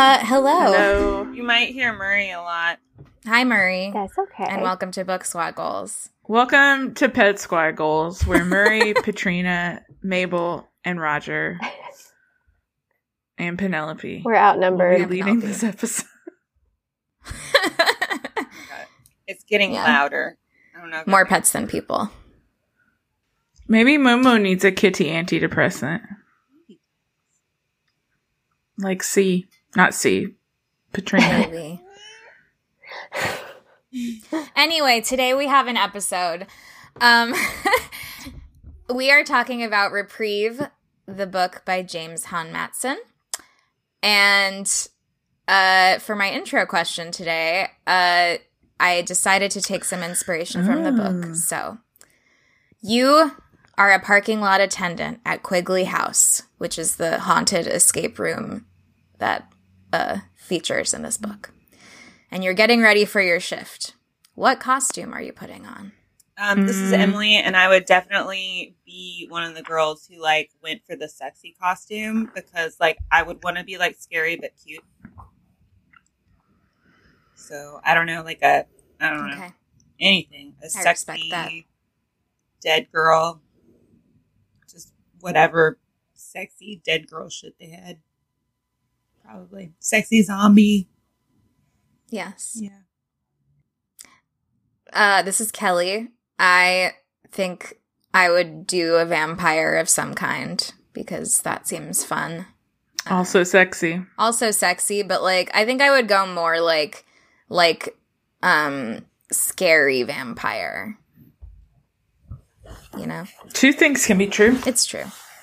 Hello. Hello. You might hear Murray a lot. Hi, Murray. That's okay. And welcome to Book Swaggles. Welcome to Pet Squaggles, where Murray, Patrina, Mabel, and Roger, and Penelope We're outnumbered. will be leading this episode. It's getting louder. I don't know. More pets than people. Maybe Momo needs a kitty antidepressant. Like C. Not C. Patrina. Maybe. Anyway, today we have an episode. We are talking about Reprieve, the book by James Han Matson. And for my intro question today, I decided to take some inspiration from the book. So, you are a parking lot attendant at Quigley House, which is the haunted escape room that features in this book. And you're getting ready for your shift. What costume are you putting on? This is Emily, and I would definitely be one of the girls who, like, went for the sexy costume because, like, I would want to be, like, scary but cute. So, I don't know, like I don't know, anything. A sexy dead girl. Just whatever sexy dead girl shit they had. Probably. Sexy zombie. Yes. Yeah. This is Kelly. I think I would do a vampire of some kind because that seems fun. Also sexy. Also sexy, but like I think I would go more like scary vampire. You know? Two things can be true. It's true.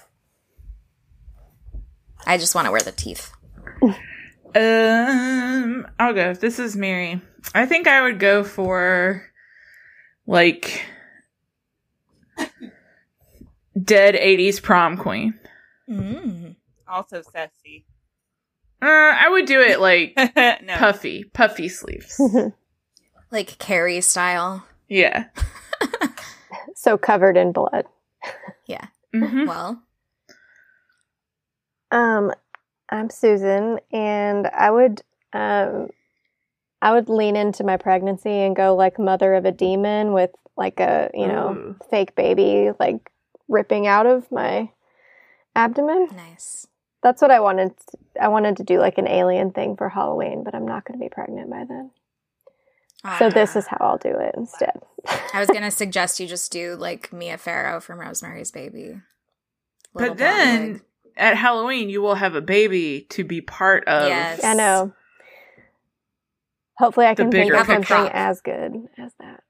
I just want to wear the teeth. I'll go. This is Mary. I think I would go for like dead 80s prom queen. Also sexy. I would do it like No. puffy sleeves. Like Carrie style. Yeah. So covered in blood. Yeah. Mm-hmm. Well. I'm Susan, and I would lean into my pregnancy and go like mother of a demon with like a, fake baby like ripping out of my abdomen. Nice. That's what I wanted. I wanted to do like an alien thing for Halloween, but I'm not going to be pregnant by then. So this is how I'll do it instead. I was going to suggest you just do like Mia Farrow from Rosemary's Baby. But then at Halloween, you will have a baby to be part of. Yes. I know. Hopefully I can think bigger of something picture. as good as that.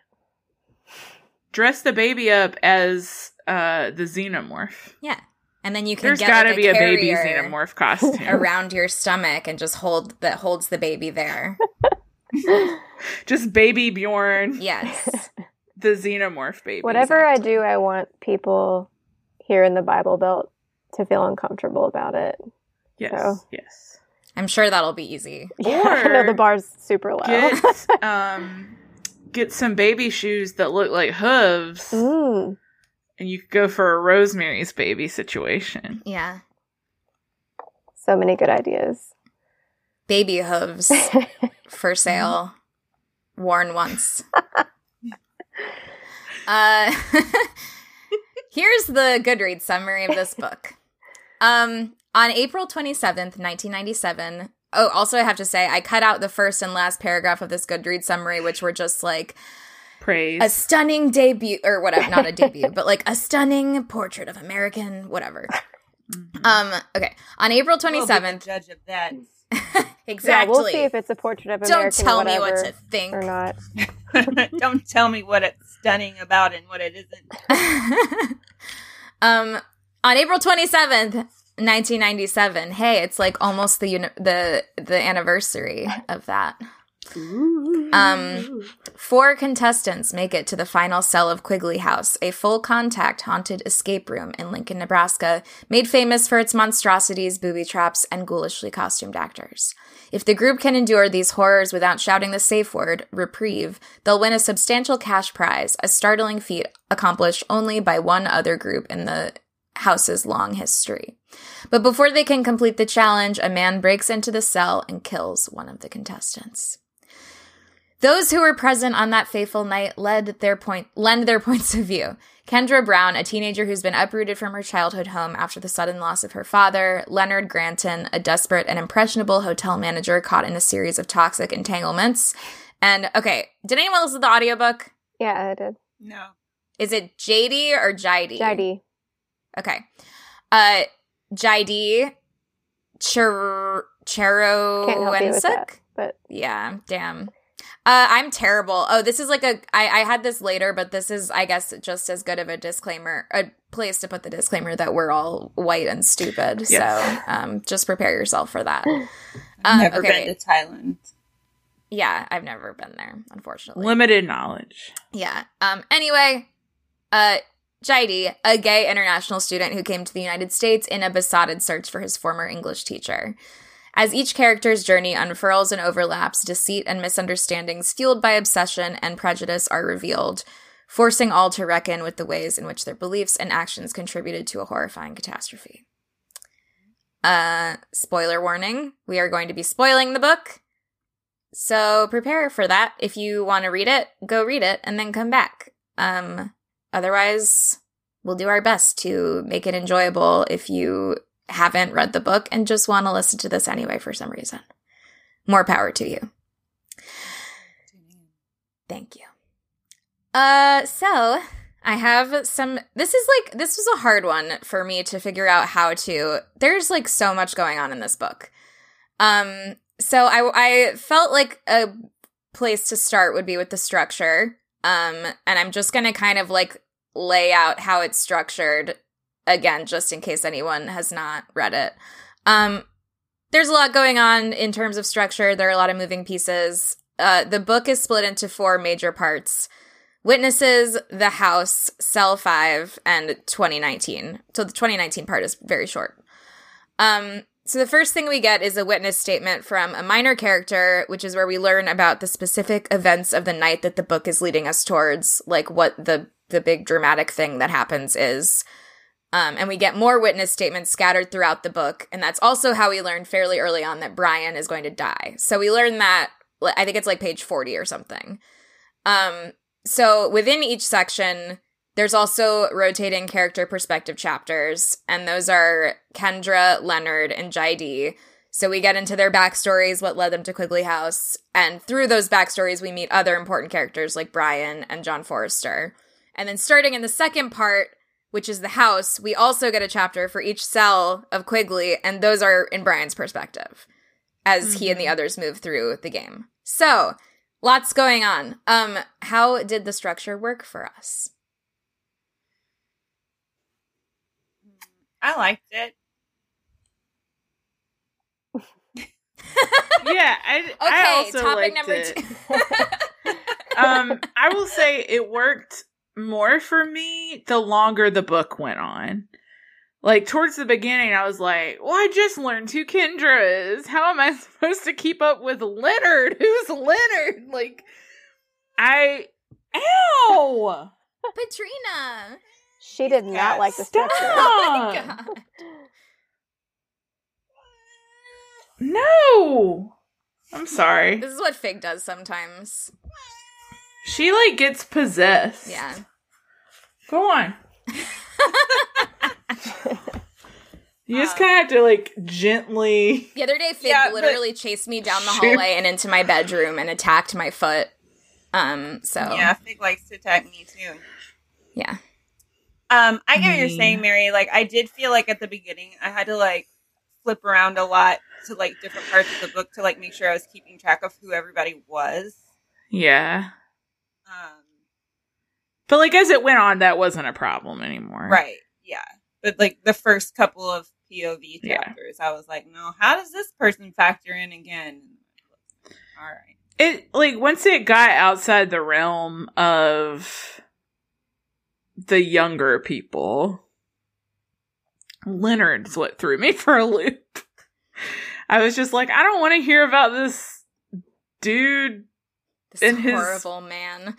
Dress the baby up as the xenomorph. Yeah. And then you can There's get got to like, be a baby carrier xenomorph costume. around your stomach and just holds the baby there. Just baby Bjorn. Yes. The xenomorph baby. Whatever I do, I want people here in the Bible Belt to feel uncomfortable about it. Yes. So. Yes. I'm sure that'll be easy. Yeah, I know the bar's super low. Get some baby shoes that look like hooves. Mm. And you could go for a Rosemary's Baby situation. Yeah. So many good ideas. Baby hooves for sale. Worn once. Here's the Goodreads summary of this book. On April 27th, 1997... Oh, also I have to say, I cut out the first and last paragraph of this Goodreads summary, which were just like... Praise. A stunning debut, or whatever, not a debut, but like a stunning portrait of American, whatever. Okay. On April 27th... We'll be the judge of that. Exactly. Yeah, we'll see if it's a portrait of American Don't tell me whatever what to think. or not. Don't tell me what it's stunning about and what it isn't. On April 27th, 1997. Hey, it's like almost the anniversary of that. 4 contestants make it to the final cell of Quigley House, a full-contact haunted escape room in Lincoln, Nebraska, made famous for its monstrosities, booby traps, and ghoulishly costumed actors. If the group can endure these horrors without shouting the safe word, reprieve, they'll win a substantial cash prize, a startling feat accomplished only by one other group in the house's long history. But before they can complete the challenge, a man breaks into the cell and kills one of the contestants. Those who were present on that fateful night lend their points of view. Kendra Brown, a teenager who's been uprooted from her childhood home after the sudden loss of her father. Leonard Granton, a desperate and impressionable hotel manager caught in a series of toxic entanglements. And, okay, did anyone listen to the audiobook? Yeah, I did. No. Is it JD or Jidey? Jidey. Okay. Jidey Cherowensuk? But yeah, damn. I'm terrible. Oh, this is like I had this later, but this is, I guess, just as good of a disclaimer, a place to put the disclaimer that we're all white and stupid. Yes. So just prepare yourself for that. Never been to Thailand. Yeah, I've never been there, unfortunately. Limited knowledge. Yeah. Anyway, Jidey, a gay international student who came to the United States in a besotted search for his former English teacher. As each character's journey unfurls and overlaps, deceit and misunderstandings fueled by obsession and prejudice are revealed, forcing all to reckon with the ways in which their beliefs and actions contributed to a horrifying catastrophe. Spoiler warning, we are going to be spoiling the book, so prepare for that. If you want to read it, go read it and then come back. Otherwise, we'll do our best to make it enjoyable if you haven't read the book and just want to listen to this anyway for some reason. More power to you. Thank you. So I have some, this was a hard one for me to figure out how to, there's like so much going on in this book. So I felt like a place to start would be with the structure. And I'm just going to kind of like lay out how it's structured again, just in case anyone has not read it. There's a lot going on in terms of structure. There are a lot of moving pieces. The book is split into 4 major parts: Witnesses, The House, Cell 5, and 2019. So the 2019 part is very short. So the first thing we get is a witness statement from a minor character, which is where we learn about the specific events of the night that the book is leading us towards, like what the big dramatic thing that happens is. And we get more witness statements scattered throughout the book. And that's also how we learn fairly early on that Brian is going to die. So we learn that, I think it's like page 40 or something. So within each section, there's also rotating character perspective chapters. And those are Kendra, Leonard, and Jidey. So we get into their backstories, what led them to Quigley House. And through those backstories, we meet other important characters like Brian and John Forrester. And then starting in the second part, which is the house, we also get a chapter for each cell of Quigley, and those are in Brian's perspective as he and the others move through the game. So, lots going on. How did the structure work for us? I liked it. Yeah, I also topic liked number it. I will say it worked more for me the longer the book went on. Like, towards the beginning, I was like, well, I just learned who Kendra is. How am I supposed to keep up with Leonard? Who's Leonard? Like, Ow! Patrina! She did not like the structure. Oh my God. No! I'm sorry. This is what Fig does sometimes. She, like, gets possessed. Yeah. Go on. You just kind of have to, like, gently... The other day, Fig literally chased me down the hallway and into my bedroom and attacked my foot. So... Yeah, Fig likes to attack me, too. Yeah. I get what you're saying, Mary. Like, I did feel like at the beginning, I had to, like, flip around a lot to, like, different parts of the book to, like, make sure I was keeping track of who everybody was. Yeah. But, like, as it went on, that wasn't a problem anymore. Right, yeah. But, like, the first couple of POV chapters, I was like, no, how does this person factor in again? All right. It, like, once it got outside the realm of the younger people, Leonard's what threw me for a loop. I was just like, I don't want to hear about this dude and his horrible man.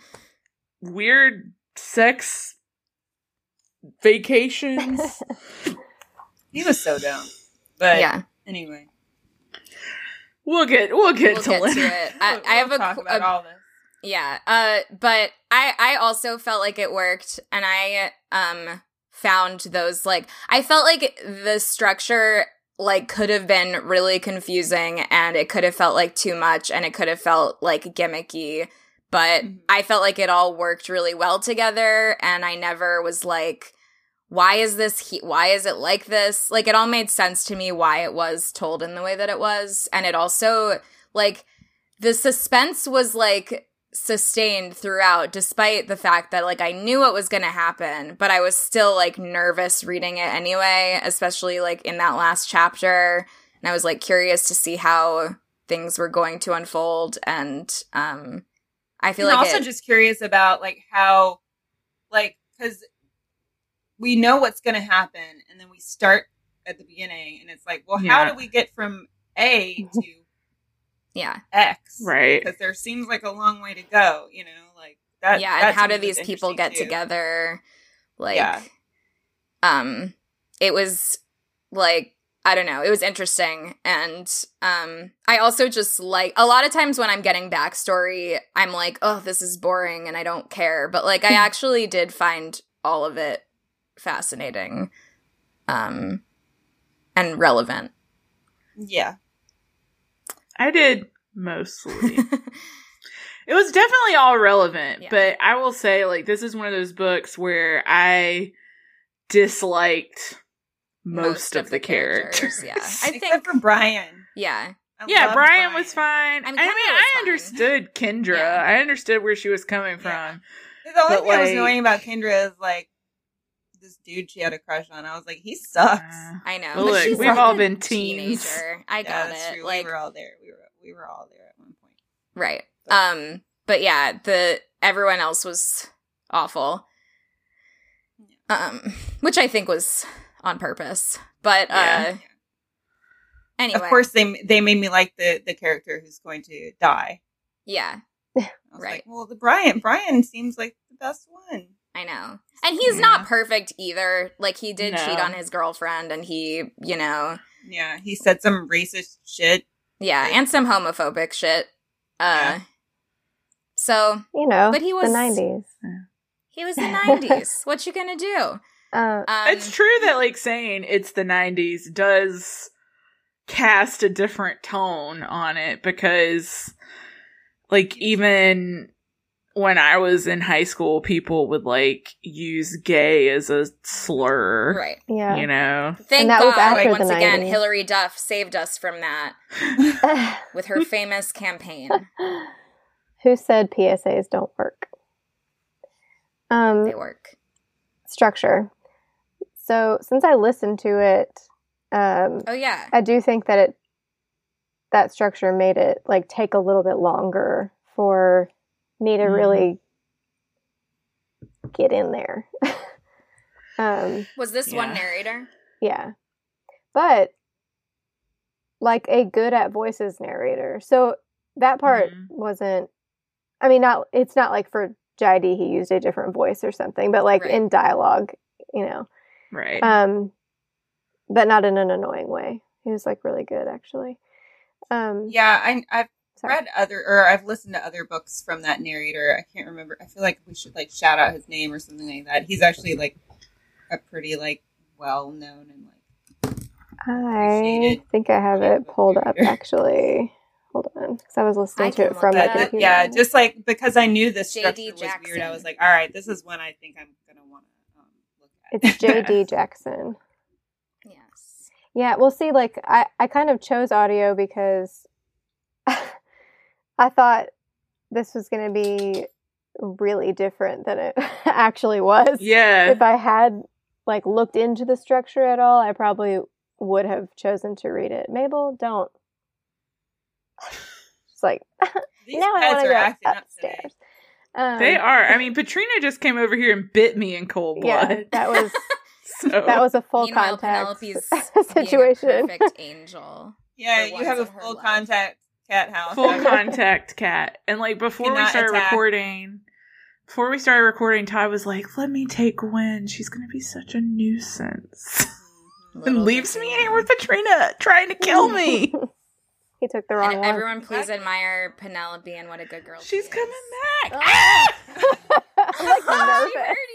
Weird sex vacations. He was so dumb. But yeah. Anyway. We'll get to it. I have talk about all this. Yeah. But I also felt like it worked, and I found those, like, I felt like the structure, like, could have been really confusing, and it could have felt like too much, and it could have felt like gimmicky, but I felt like it all worked really well together, and I never was like, why is it like this? Like, it all made sense to me why it was told in the way that it was, and it also, like, the suspense was, like, sustained throughout, despite the fact that, like, I knew what was going to happen, but I was still, like, nervous reading it anyway, especially, like, in that last chapter, and I was, like, curious to see how things were going to unfold, and I feel like also just curious about, like, how, like, because we know what's going to happen, and then we start at the beginning, and it's like, well, how do we get from A to X, right? Because there seems like a long way to go, you know, like that. Yeah, and how do these people get together? Like, it was like, I don't know, it was interesting, and I also just like, a lot of times when I'm getting backstory, I'm like, oh, this is boring, and I don't care, but like, I actually did find all of it fascinating, and relevant. Yeah. I did, mostly. It was definitely all relevant, but I will say, like, this is one of those books where I disliked most of the characters. Yeah, except for Brian. Yeah. Brian was fine. I mean, I fine. understood Kendra. Yeah. I understood where she was coming from. The only thing I was annoying about Kendra is, like, this dude she had a crush on. I was like, he sucks. I know. But look, we've like all been teens. Teenager. I got it. True. Like, we were all there. We were all there at one point. Right. But yeah, everyone else was awful. Which I think was on purpose. But anyway. Of course they made me like the character who's going to die. Yeah. I was like, well, Brian seems like the best one. I know. And he's not perfect either. Like, he did cheat on his girlfriend, and he, you know. Yeah, he said some racist shit. Yeah, and some homophobic shit. So, you know, but he was the 90s. He was the 90s. What you gonna do? It's true that, like, saying it's the 90s does cast a different tone on it, because, like, even when I was in high school, people would, like, use gay as a slur. Right. Yeah. You know? Thank God, once again, Hillary Duff saved us from that with her famous campaign. Who said PSAs don't work? They work. Structure. So, since I listened to it, I do think that that structure made it, like, take a little bit longer for me to really get in there. Was this one narrator? Yeah. But, like, a good at voices narrator. So that part wasn't, I mean, it's not like for JD he used a different voice or something, but, like, in dialogue, you know. Right. But not in an annoying way. He was, like, really good, actually. I've read I've listened to other books from that narrator. I can't remember. I feel like we should, like, shout out his name or something like that. He's actually, like, a pretty, like, well known and, like, I think I have it pulled up, actually. Hold on, because I was listening to it from my computer. Yeah, just, like, because I knew the structure was weird, I was like, all right, this is one I think I'm gonna want to look at. It's J.D. Jackson. Yes. Yeah, well, see, like, I kind of chose audio because I thought this was going to be really different than it actually was. Yeah. If I had, like, looked into the structure at all, I probably would have chosen to read it. Mabel, don't. It's like, now I want to go upstairs. They are. I mean, Patrina just came over here and bit me in cold blood. Yeah, that was a full contact situation. Being a perfect angel. Yeah, you have a full contact cat house. Full contact cat. And, like, before we started recording, Todd was like, let me take Gwen. She's going to be such a nuisance. And leaves me in here with Patrina trying to kill me. He took the wrong one. Everyone please admire Penelope and what a good girl she's coming back. Oh. I'm like nervous. She heard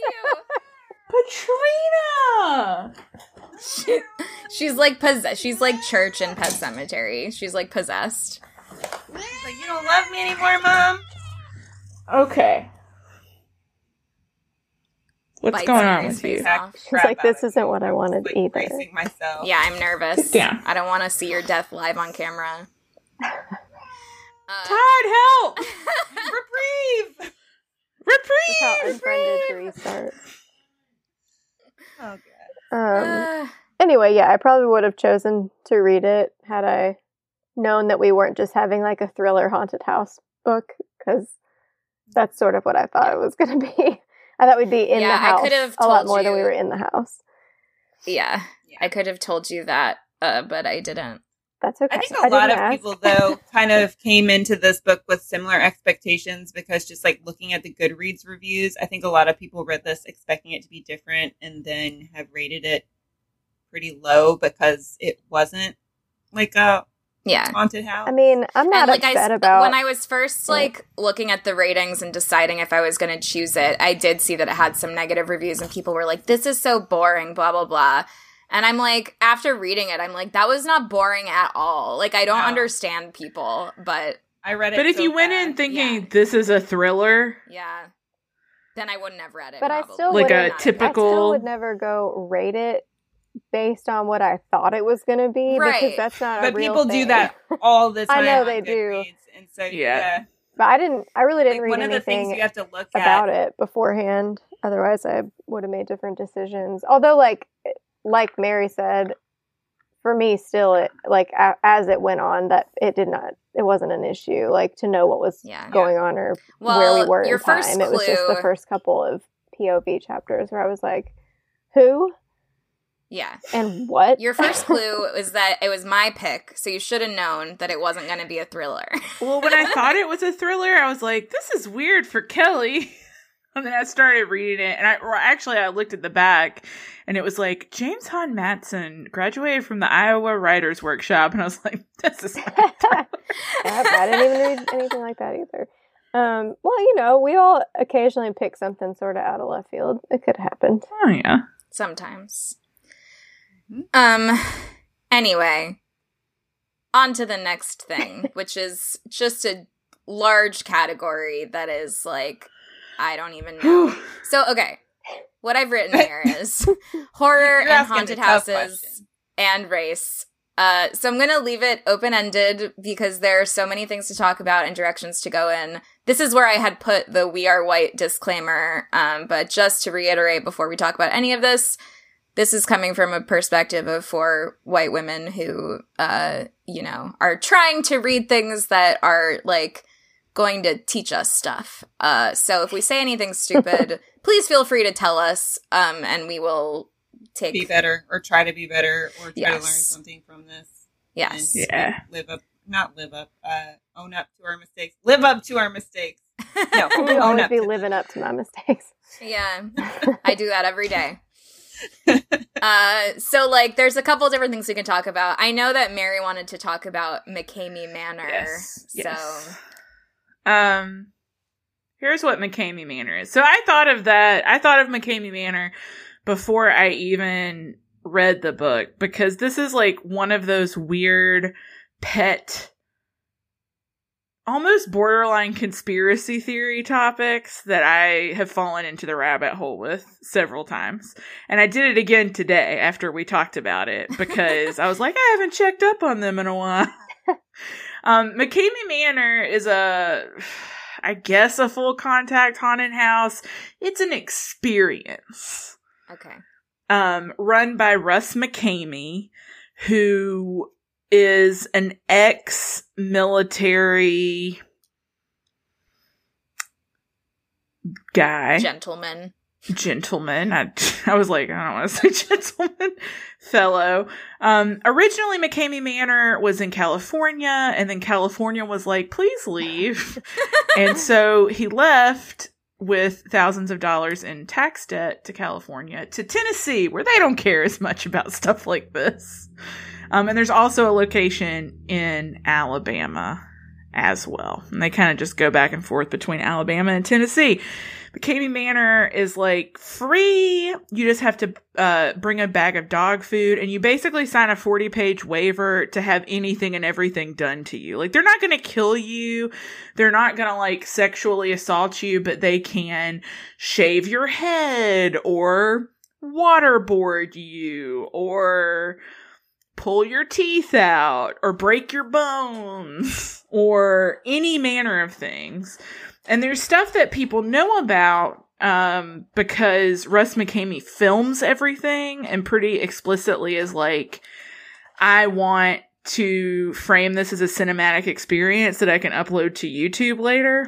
Patrina! She's like she's like Church in Pet Sematary. She's like possessed. Like, you don't love me anymore, Mom? Okay. What's going on with you? She's like, this isn't what I wanted either. Myself. Yeah, I'm nervous. Yeah. I don't want to see your death live on camera. Todd, help! Reprieve! That's how Unfriended to restart. Oh, God. Anyway, yeah, I probably would have chosen to read it had I known that we weren't just having like a thriller haunted house book, because that's sort of what I thought it was going to be. I thought we'd be in the house a lot more than we were in the house. Yeah, I could have told you that, but I didn't. That's okay. I think a lot of people, though, kind of came into this book with similar expectations, because just like looking at the Goodreads reviews, I think a lot of people read this expecting it to be different and then have rated it pretty low because it wasn't like a haunted house. I mean, I'm not upset about... When I was first like looking at the ratings and deciding if I was going to choose it, I did see that it had some negative reviews and people were like, this is so boring, blah, blah, blah. And I'm like, after reading it, I'm like, that was not boring at all. Like, I don't understand people, but... I read it. But if you went in thinking this is a thriller... Yeah. Then I wouldn't have read it, but probably. I still like a typical... I still would never go rate it based on what I thought it was going to be, because that's not a real thing. But people do that all the time. I know they do. And so, yeah. But I really didn't read one anything of the things you have to look about it beforehand. Otherwise, I would have made different decisions. Although, like Mary said, for me, still, it as it went on, that it wasn't an issue. Like, to know what was going on or where we were in time. It was just the first couple of POV chapters where I was like, who? Yeah. And what? Your first clue is that it was my pick, so you should have known that it wasn't going to be a thriller. Well, when I thought it was a thriller, I was like, this is weird for Kelly. And then I started reading it, and I looked at the back, and it was like, James Hahn Matson graduated from the Iowa Writers Workshop, and I was like, this is I didn't even read anything like that either. Well, we all occasionally pick something sort of out of left field. It could happen. Oh, yeah. Sometimes. Anyway, on to the next thing, which is just a large category that is like, I don't even know. So, okay, what I've written here is horror and haunted houses and race. So I'm going to leave it open-ended because there are so many things to talk about and directions to go in. This is where I had put the "We Are White" disclaimer, but just to reiterate before we talk about any of this, this is coming from a perspective of 4 white women who, are trying to read things that are, like, going to teach us stuff. So if we say anything stupid, please feel free to tell us, and we will be better, or try to be better, or try to learn something from this. Yes. And own up to our mistakes. Live up to our mistakes. No, I'll always be living up to my mistakes. Yeah, I do that every day. So like there's a couple different things we can talk about. I know that Mary wanted to talk about McCamey Manor. Yes. So here's what McCamey Manor is. So I thought of McCamey Manor before I even read the book, because this is like one of those weird pet, almost borderline conspiracy theory topics that I have fallen into the rabbit hole with several times. And I did it again today after we talked about it, because I was like, I haven't checked up on them in a while. McCamey Manor is a full contact haunted house. It's an experience. Okay. Run by Russ McCamey, who is an ex-military guy. Gentleman. I was like, I don't want to say gentleman. Fellow. Originally, McCamey Manor was in California, and then California was like, please leave. And so he left with thousands of dollars in tax debt to California to Tennessee, where they don't care as much about stuff like this. And there's also a location in Alabama as well. And they kind of just go back and forth between Alabama and Tennessee. McKamey Manor is like free. You just have to bring a bag of dog food, and you basically sign a 40-page waiver to have anything and everything done to you. Like, they're not going to kill you. They're not going to like sexually assault you, but they can shave your head or waterboard you or pull your teeth out or break your bones or any manner of things. And there's stuff that people know about because Russ McKamey films everything and pretty explicitly is like, I want to frame this as a cinematic experience that I can upload to YouTube later.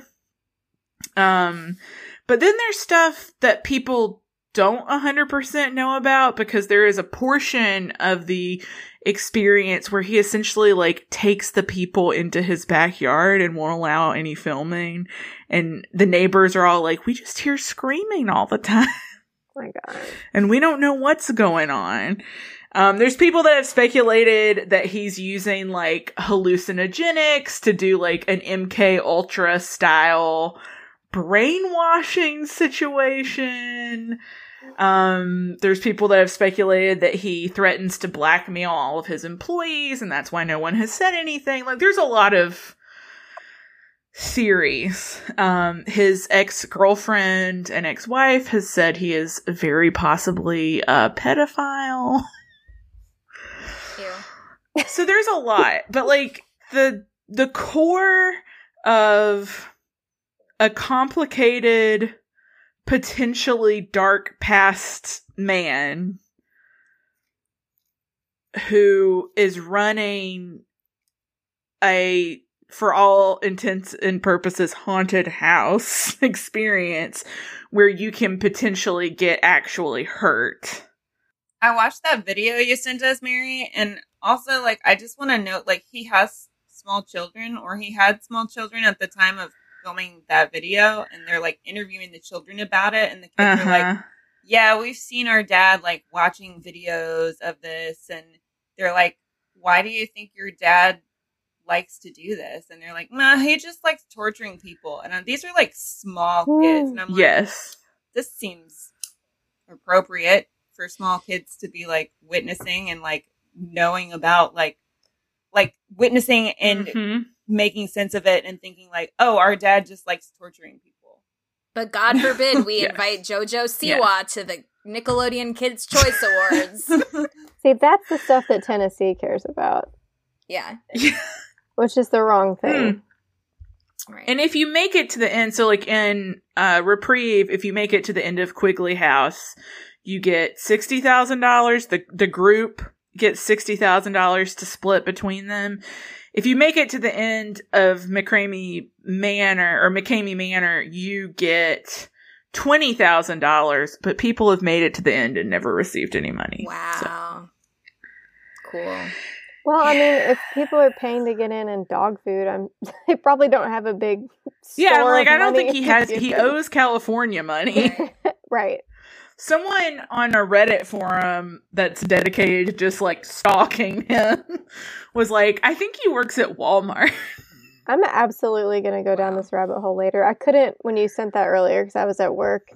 But then there's stuff that people don't 100% know about because there is a portion of the experience where he essentially like takes the people into his backyard and won't allow any filming, and the neighbors are all like, we just hear screaming all the time. Oh my God. And we don't know what's going on. There's people that have speculated that he's using like hallucinogenics to do like an MK Ultra style brainwashing situation. There's people that have speculated that he threatens to blackmail all of his employees, and that's why no one has said anything. Like, there's a lot of theories. His ex-girlfriend and ex-wife has said he is very possibly a pedophile. Ew. So there's a lot, but like the core of a complicated, potentially dark past man who is running a, for all intents and purposes, haunted house experience where you can potentially get actually hurt. I watched that video you sent us, Mary, and also, like, I just want to note, like, he has small children, or he had small children at the time of filming that video, and they're like interviewing the children about it, and the kids are like, yeah, we've seen our dad like watching videos of this, and they're like, why do you think your dad likes to do this? And they're like, nah, he just likes torturing people. And these are like small kids, and I'm like, yes, this seems appropriate for small kids to be like witnessing and like knowing about like witnessing and making sense of it and thinking like, oh, our dad just likes torturing people. But God forbid we invite JoJo Siwa to the Nickelodeon Kids' Choice Awards. See, that's the stuff that Tennessee cares about. Yeah. Which is the wrong thing. Right. And if you make it to the end, so like in Reprieve, if you make it to the end of Quigley House, you get $60,000. The group gets $60,000 to split between them. If you make it to the end of McKamey Manor, you get $20,000, but people have made it to the end and never received any money. Wow. So. Cool. Well, I mean, if people are paying to get in and dog food, they probably don't have a big store. Yeah, like, I don't think he owes California money. Right. Someone on a Reddit forum that's dedicated to just like stalking him was like, I think he works at Walmart. I'm absolutely going to go down this rabbit hole later. I couldn't when you sent that earlier because I was at work.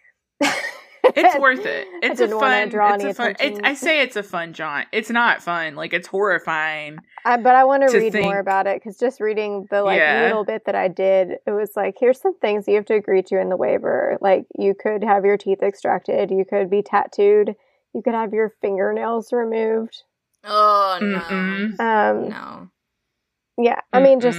It's worth it. It's a fun. I say it's a fun jaunt. It's not fun. Like, it's horrifying. But I want to read more about it because just reading the little bit that I did, it was like, here's some things you have to agree to in the waiver. Like, you could have your teeth extracted. You could be tattooed. You could have your fingernails removed. Oh, no. No. Yeah. I mean, just...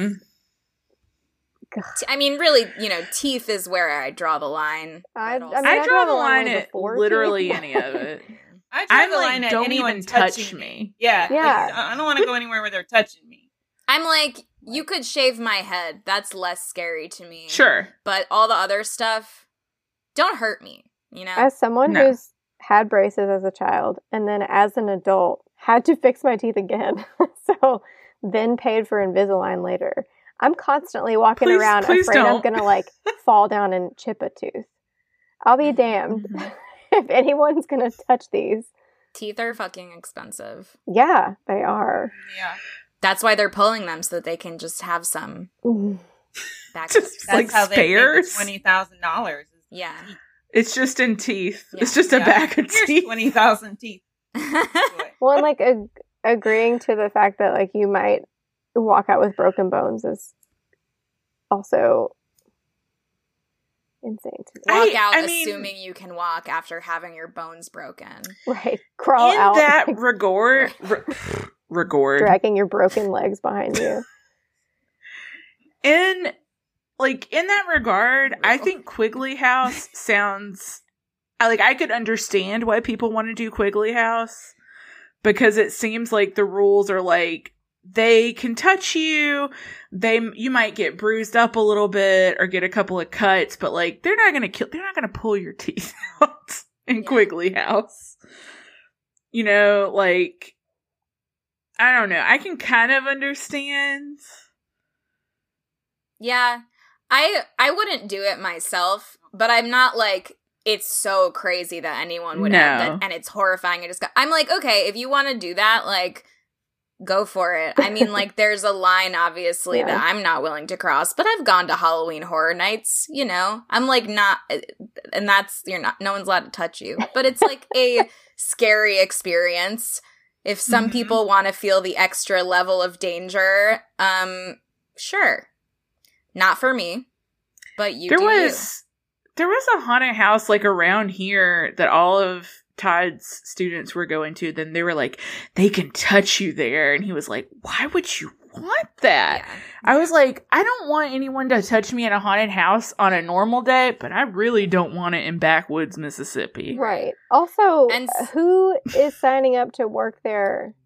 I mean, really, teeth is where I draw the line. I draw the line at literally any of it. I draw the line at don't anyone even touch me. Yeah. Like, I don't want to go anywhere where they're touching me. I'm like, you could shave my head. That's less scary to me. Sure. But all the other stuff, don't hurt me, As someone who's had braces as a child and then as an adult had to fix my teeth again, so then paid for Invisalign later. I'm constantly walking around afraid I'm going to like fall down and chip a tooth. I'll be damned if anyone's going to touch these. Teeth are fucking expensive. Yeah, they are. Yeah. That's why they're pulling them, so that they can just have some backup. Just That's like how spares. they pay the $20,000. Yeah. It's just in teeth. Yeah. It's just a bag of teeth. 20,000 teeth. Well, and like agreeing to the fact that like you might walk out with broken bones is also insane to me. Walk out assuming you can walk after having your bones broken. Right. Crawl out. In that regard. Dragging your broken legs behind you. In that regard, I think Quigley House sounds... I could understand why people want to do Quigley House. Because it seems like the rules are like, they can touch you, you might get bruised up a little bit or get a couple of cuts, but like they're not gonna pull your teeth out in Quigley House. You know, like, I don't know. I can kind of understand. Yeah. I wouldn't do it myself, but I'm not like, it's so crazy that anyone would have that, and it's horrifying. I'm like, okay, if you want to do that, like, go for it. I mean, like, there's a line, obviously, that I'm not willing to cross, but I've gone to Halloween Horror Nights, you know? I'm like, not, and that's, no one's allowed to touch you. But it's like a scary experience. If some people want to feel the extra level of danger, sure. Not for me, but you There was a haunted house, like, around here that all of Todd's students were going to. Then they were like, they can touch you there. And he was like, why would you want that? Yeah. I was like, I don't want anyone to touch me in a haunted house on a normal day, but I really don't want it in backwoods Mississippi. Right. Also, who is signing up to work there?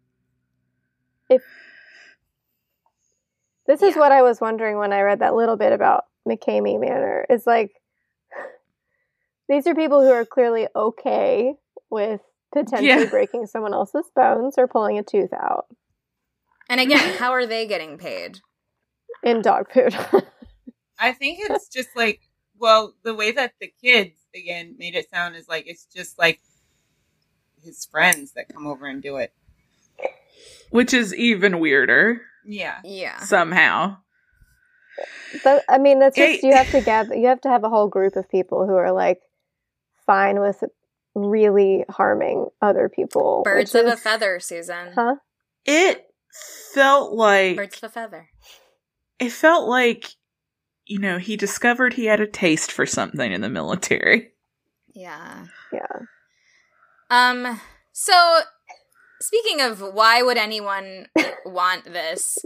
This is what I was wondering when I read that little bit about McCamey Manor. It's like, these are people who are clearly okay with potentially breaking someone else's bones or pulling a tooth out. And again, how are they getting paid? In dog food. I think it's just like, well, the way that the kids, again, made it sound is like, it's just like his friends that come over and do it. Which is even weirder. Yeah. Yeah. Somehow. But, I mean, that's just, you have to have a whole group of people who are like fine with really harming other people. Birds of a feather, Susan. Huh? It felt like... Birds of a feather. It felt like, you know, he discovered he had a taste for something in the military. Yeah. Yeah. So, speaking of why would anyone want this...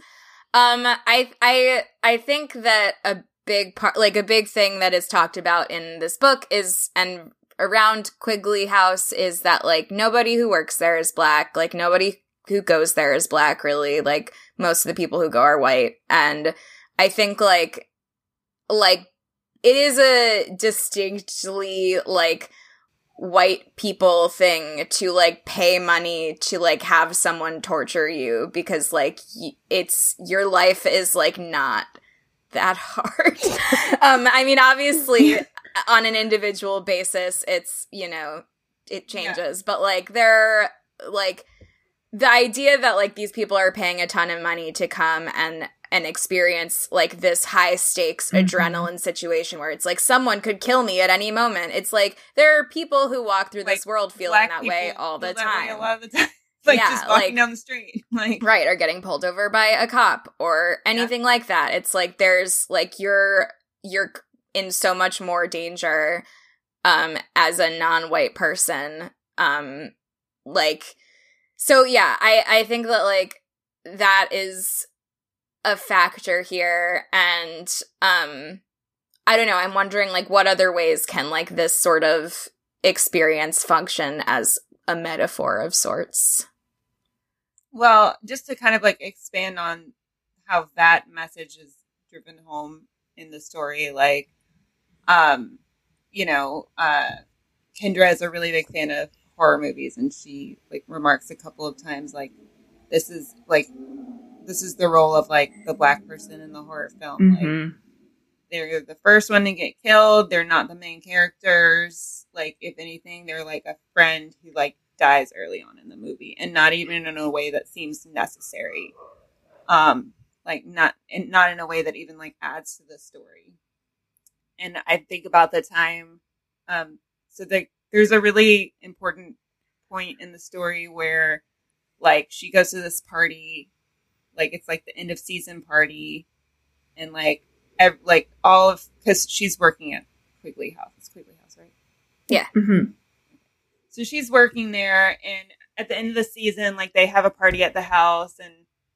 I think that a big part, like a big thing that is talked about in this book is, and around Quigley House, is that like nobody who works there is black, like nobody who goes there is black, really, like most of the people who go are white, and I think like it is a distinctly like white people thing to like pay money to like have someone torture you because like it's your life is like not that hard. I mean, obviously on an individual basis it's, you know, it changes, but like they're like the idea that like these people are paying a ton of money to come and experience like this high stakes adrenaline situation where it's like someone could kill me at any moment. It's like there are people who walk through this world feeling that way all the time. A lot of the time. Like just walking down the street. Like right, or getting pulled over by a cop or anything like that. It's like there's like you're in so much more danger as a non-white person. Like so yeah, I think that like that is a factor here, and I don't know, I'm wondering like what other ways can like this sort of experience function as a metaphor of sorts. Well, just to kind of like expand on how that message is driven home in the story, like you know, Kendra is a really big fan of horror movies, and she like remarks a couple of times like this is like this is the role of like the Black person in the horror film. Like, they're the first one to get killed. They're not the main characters. Like, if anything, they're like a friend who like dies early on in the movie, and not even in a way that seems necessary. Like not in a way that even like adds to the story. And I think about the time. So there's a really important point in the story where like she goes to this party, like it's like the end of season party, and like all of, because she's working at Quigley House. It's Quigley House, right? Yeah. Mm-hmm. So she's working there, and at the end of the season, like they have a party at the house, and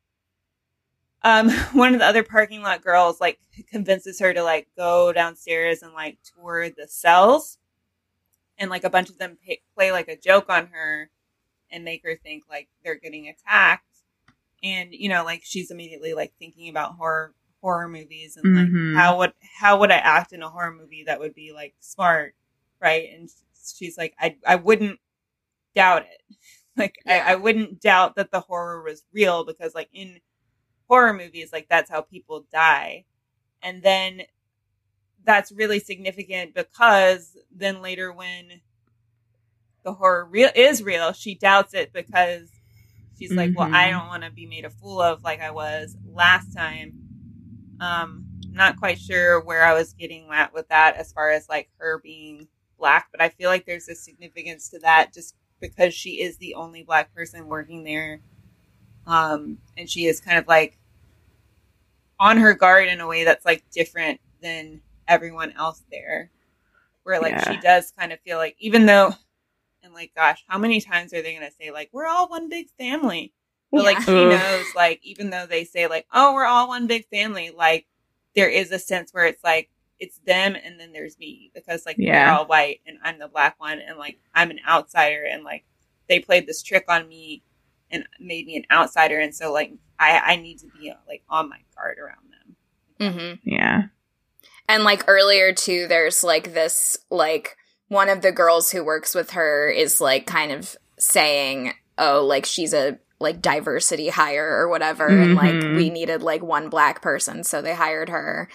one of the other parking lot girls like convinces her to like go downstairs and like tour the cells, and like a bunch of them play like a joke on her and make her think like they're getting attacked, and you know, like she's immediately like thinking about horror movies and like how would I act in a horror movie that would be like smart, right? And she's like, I wouldn't doubt it. Like I wouldn't doubt that the horror was real, because like in horror movies, like that's how people die. And then that's really significant, because then later when the horror is real, she doubts it, because she's like, well, I don't want to be made a fool of like I was last time. Not quite sure where I was getting at with that as far as like her being Black, but I feel like there's a significance to that just because she is the only Black person working there. And she is kind of like on her guard in a way that's like different than everyone else there, where like she does kind of feel like, even though, and like, gosh, how many times are they going to say like, we're all one big family? But like she knows, like, even though they say like, oh, we're all one big family, like there is a sense where it's like, it's them and then there's me, because like they're all white and I'm the Black one, and like I'm an outsider, and like they played this trick on me and made me an outsider, and so like I need to be like on my guard around them. Yeah. And like earlier too, there's like this, like one of the girls who works with her is like kind of saying, oh, like she's a like diversity hire or whatever, and like we needed like one Black person, so they hired her.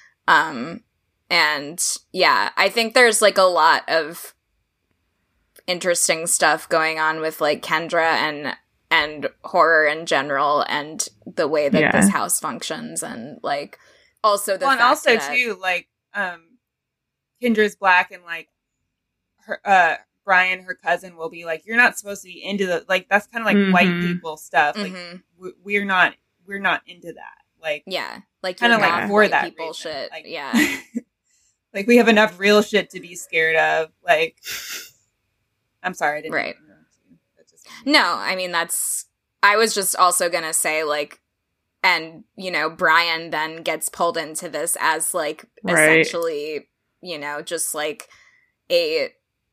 And yeah, I think there's like a lot of interesting stuff going on with like Kendra and horror in general, and the way that this house functions, and like also the fact and also that, too, like Kendra's Black, and like her Brian, her cousin, will be like, you're not supposed to be into the, like that's kind of like white people stuff. Like we're not into that. Like like kind of like for that people reason. shit. Like, yeah. Like we have enough real shit to be scared of. Like, I'm sorry, I didn't interrupt you. No, I mean I was just also gonna say like, and you know, Brian then gets pulled into this as like essentially, you know, just like a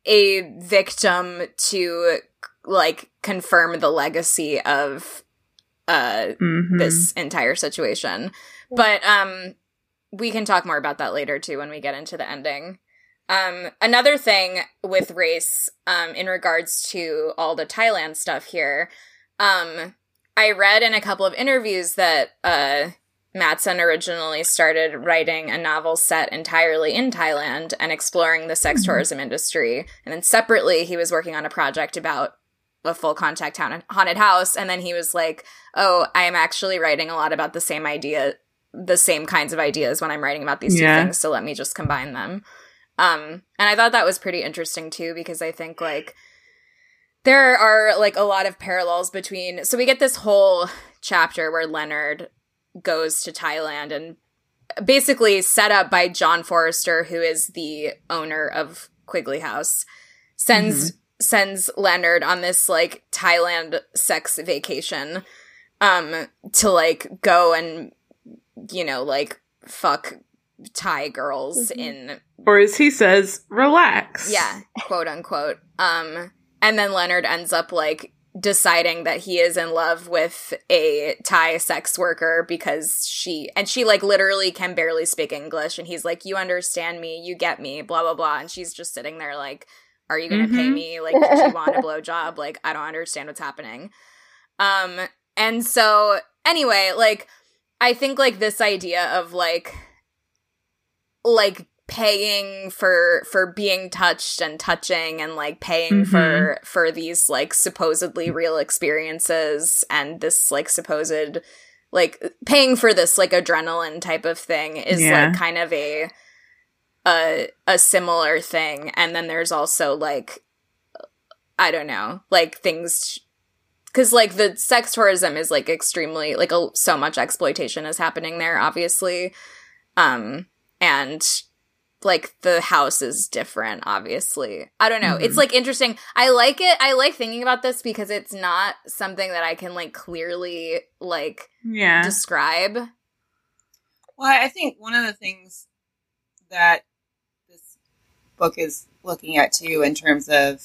victim to like confirm the legacy of this entire situation. But we can talk more about that later too when we get into the ending. Another thing with race, in regards to all the Thailand stuff here, I read in a couple of interviews that Mattson originally started writing a novel set entirely in Thailand and exploring the sex tourism industry. And then separately, he was working on a project about a full contact haunted house. And then he was like, oh, I am actually writing a lot about the same kinds of ideas when I'm writing about these two things. So let me just combine them. And I thought that was pretty interesting too, because I think like there are like a lot of parallels between, so we get this whole chapter where Leonard goes to Thailand, and basically set up by John Forrester, who is the owner of Quigley House, sends Leonard on this like Thailand sex vacation, to like go and, you know, like fuck Thai girls in, or as he says, relax. Yeah, quote unquote. And then Leonard ends up like deciding that he is in love with a Thai sex worker because she like literally can barely speak English, and he's like, you understand me, you get me, blah blah blah, and she's just sitting there like, are you gonna pay me? Like, do you want a blowjob? Like, I don't understand what's happening. And so anyway, like, I think, like, this idea of, like paying for being touched and touching and, like, paying for these, like, supposedly real experiences and this, like, supposed, like, paying for this, like, adrenaline type of thing is, like, kind of a similar thing. And then there's also, like, I don't know, like, things... Because, like, the sex tourism is, like, extremely, like, so much exploitation is happening there, obviously. And, like, the house is different, obviously. I don't know. It's, like, interesting. I like it. I like thinking about this because it's not something that I can, like, clearly, like, describe. Well, I think one of the things that this book is looking at, too, in terms of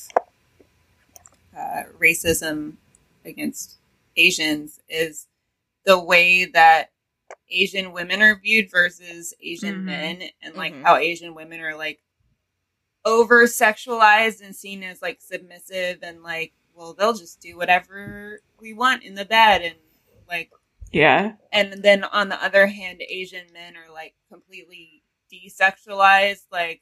racism against Asians is the way that Asian women are viewed versus Asian men, and like how Asian women are like over sexualized and seen as like submissive and like, well, they'll just do whatever we want in the bed, and like, and then on the other hand, Asian men are like completely desexualized, like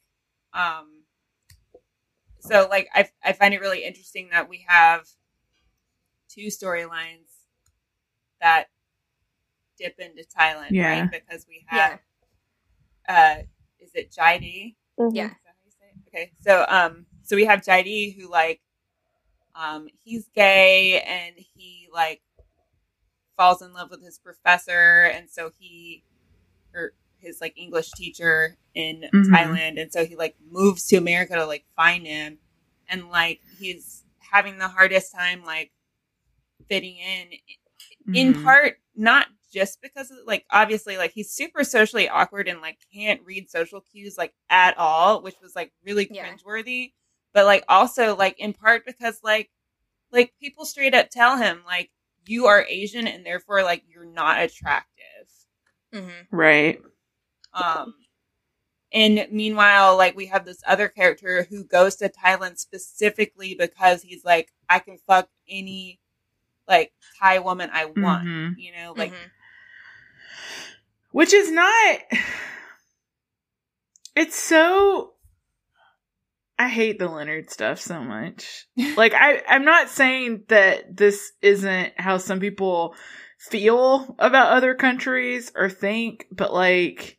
so like I find it really interesting that we have two storylines that dip into Thailand, right? Because we have, is it Jaidi? Yeah. Is that how you say it? Okay, so we have Jaidi who like, he's gay and he like falls in love with his professor, and so his like English teacher in Thailand, and so he like moves to America to like find him, and like he's having the hardest time like fitting in part not just because of, like, obviously like he's super socially awkward and like can't read social cues like at all, which was like really cringeworthy, but like also like in part because like people straight up tell him like, you are Asian and therefore like you're not attractive, right? And meanwhile, like, we have this other character who goes to Thailand specifically because he's like, I can fuck any, like, Thai woman I want, you know? Like, which is not... It's so... I hate the Leonard stuff so much. Like, I'm not saying that this isn't how some people feel about other countries or think, but, like,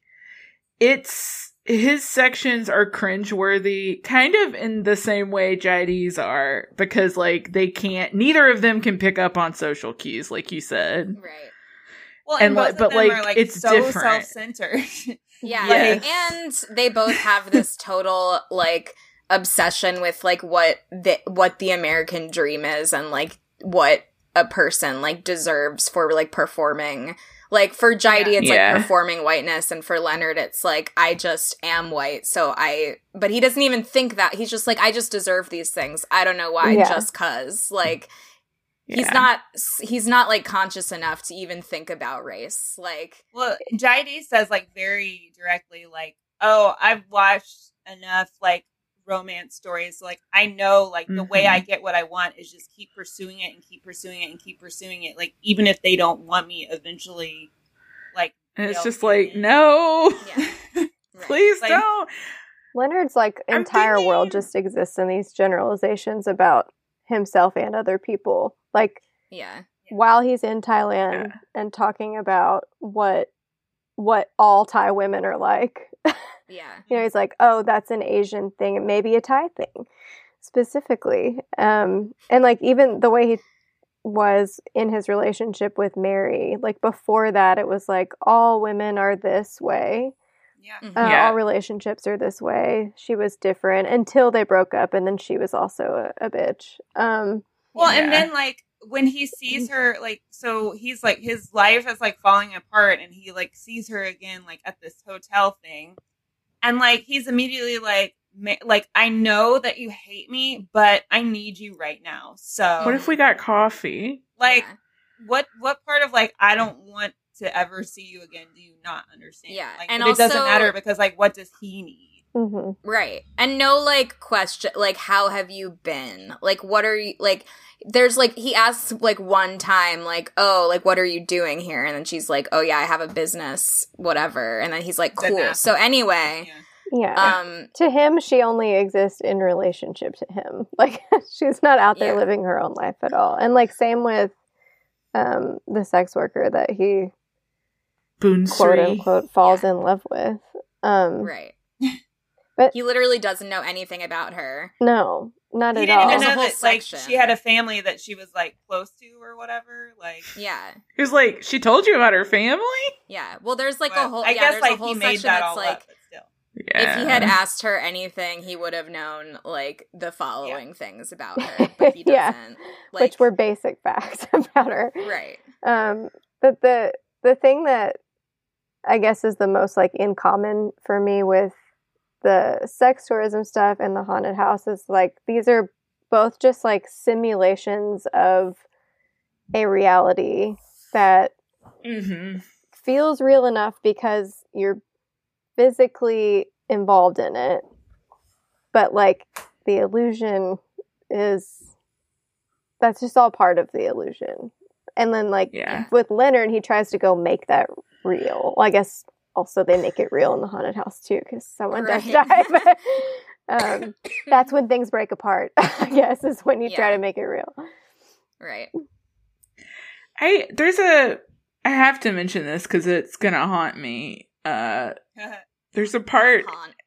his sections are cringeworthy, kind of in the same way Jaidi's are, because, like, neither of them can pick up on social cues, like you said. Right. Well, and both of them are, like, it's so different. Self-centered. Yeah. Yes. And they both have this total, like, obsession with, like, what the American dream is and, like, what a person, like, deserves for, like, performing. Like, for Jaidi, it's, like, performing whiteness, and for Leonard, it's, like, I just am white, but he doesn't even think that. He's just, like, I just deserve these things. I don't know why, just 'cause. Like, he's not, like, conscious enough to even think about race. Like... Well, Jaidi says, like, very directly, like, oh, I've watched enough, like, romance stories, so, like, I know, like, the way I get what I want is just keep pursuing it and keep pursuing it and keep pursuing it, like, even if they don't want me eventually, like, and it's just like, no, please like, don't. Leonard's, like, entire world just exists in these generalizations about himself and other people, like, while he's in Thailand and talking about what all Thai women are like. You know, he's like, oh, that's an Asian thing. It may be a Thai thing, specifically. And, like, even the way he was in his relationship with Mary, like, before that, it was like, all women are this way. All relationships are this way. She was different until they broke up, and then she was also a bitch. And then, like, when he sees her, like, so he's, like, his life is, like, falling apart, and he, like, sees her again, like, at this hotel thing. And, like, he's immediately like, I know that you hate me, but I need you right now. So what if we got coffee? Like, what part of, like, I don't want to ever see you again do you not understand? Yeah. Like, and but also, it doesn't matter because, like, what does he need? Mm-hmm. Right. And no, like, question, like, how have you been? Like, what are you, like, there's, like, he asks, like, one time, like, oh, like, what are you doing here? And then she's like, oh, yeah, I have a business, whatever. And then he's like, cool. So anyway. Yeah. To him, she only exists in relationship to him. Like, she's not out there living her own life at all. And, like, same with the sex worker that he, quote unquote, falls in love with. Right. But he literally doesn't know anything about her. No, not at all. He didn't even know that, like, she had a family that she was, like, close to or whatever. Like, yeah. He was like, she told you about her family? Yeah. Well, there's, like, a whole, I guess, like, a whole he made section that that's, all like, up, but still. If he had asked her anything, he would have known, like, the following things about her. But he doesn't. Like, which were basic facts about her. Right. But the thing that I guess is the most, like, in common for me with the sex tourism stuff and the haunted house is, like, these are both just, like, simulations of a reality that feels real enough because you're physically involved in it, but, like, the illusion that's just all part of the illusion. And then, like, with Leonard, he tries to go make that real. Well, I guess also they make it real in the haunted house too, because someone does die. But that's when things break apart, I guess, is when you try to make it real. Right. I have to mention this because it's gonna haunt me. There's a part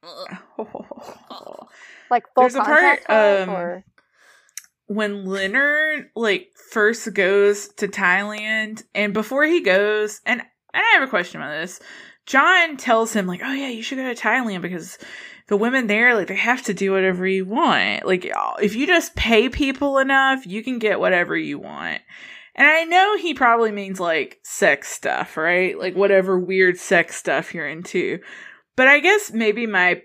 like full contact or when Leonard, like, first goes to Thailand, and before he goes, and I have a question about this. John tells him, like, oh yeah, you should go to Thailand because the women there, like, they have to do whatever you want. Like, if you just pay people enough, you can get whatever you want. And I know he probably means, like, sex stuff, right? Like, whatever weird sex stuff you're into. But I guess maybe my,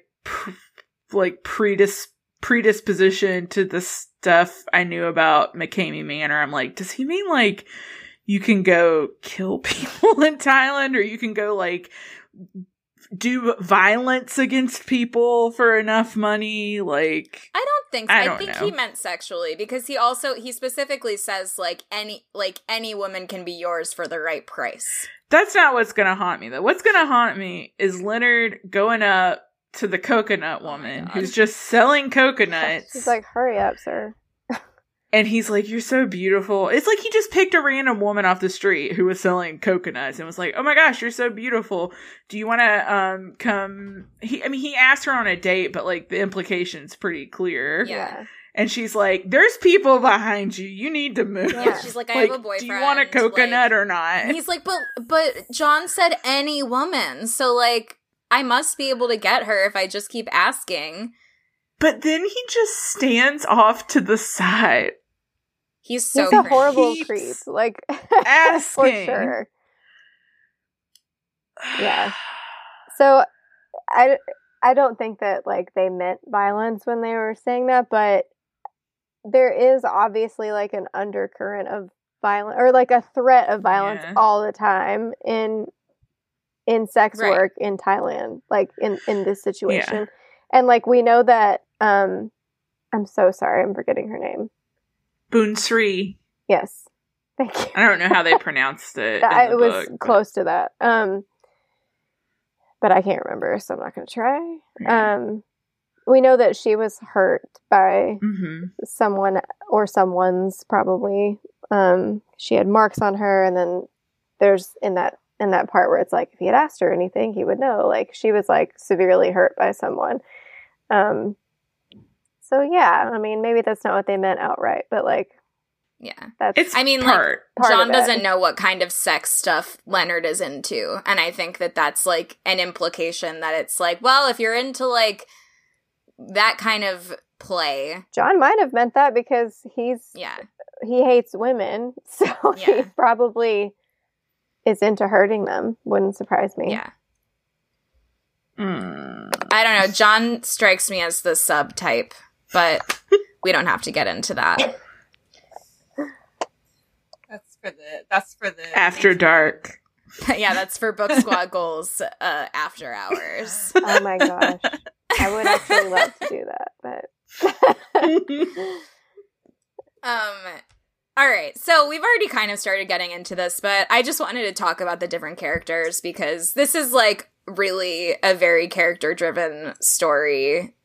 predisposition to the stuff I knew about McCamey Manor, I'm like, does he mean, like, you can go kill people in Thailand, or you can go, like, do violence against people for enough money? Like, I don't think so. I think he meant sexually, because he specifically says, like, any woman can be yours for the right price. That's not what's gonna haunt me, though. What's gonna haunt me is Leonard going up to the coconut woman who's just selling coconuts. She's like, hurry up, sir. And he's like, you're so beautiful. It's like he just picked a random woman off the street who was selling coconuts and was like, oh my gosh, you're so beautiful. Do you want to come? He asked her on a date, but, like, the implication's pretty clear. Yeah. And she's like, there's people behind you. You need to move. Yeah, she's like, I have a boyfriend. Do you want a coconut or not? And he's like, but John said any woman. So, like, I must be able to get her if I just keep asking. But then he just stands off to the side. He's a horrible creep. Like, asking. For sure. Yeah. So, I don't think that, like, they meant violence when they were saying that, but there is obviously, like, an undercurrent of violence, or, like, a threat of violence all the time in sex work in Thailand, like, in this situation. Yeah. And, like, we know that, I'm so sorry, I'm forgetting her name. Boon Sri. Yes. Thank you. I don't know how they pronounced it. It was close to that. But I can't remember, so I'm not going to try. Yeah. We know that she was hurt by someone or someone's, probably. She had marks on her, and then there's in that part where it's like, if he had asked her anything, he would know. Like, she was, like, severely hurt by someone. So yeah, I mean, maybe that's not what they meant outright, but, like, yeah, that's part John doesn't know what kind of sex stuff Leonard is into, and I think that that's, like, an implication that it's like, well, if you're into, like, that kind of play, John might have meant that because he hates women, so he probably is into hurting them. Wouldn't surprise me. Yeah. I don't know. John strikes me as the subtype, but we don't have to get into that. That's for the After Dark. Yeah, that's for Book Squad Goals after hours. Oh my gosh. I actually love to do that, but all right, so we've already kind of started getting into this, but I just wanted to talk about the different characters because this is like really a very character-driven story.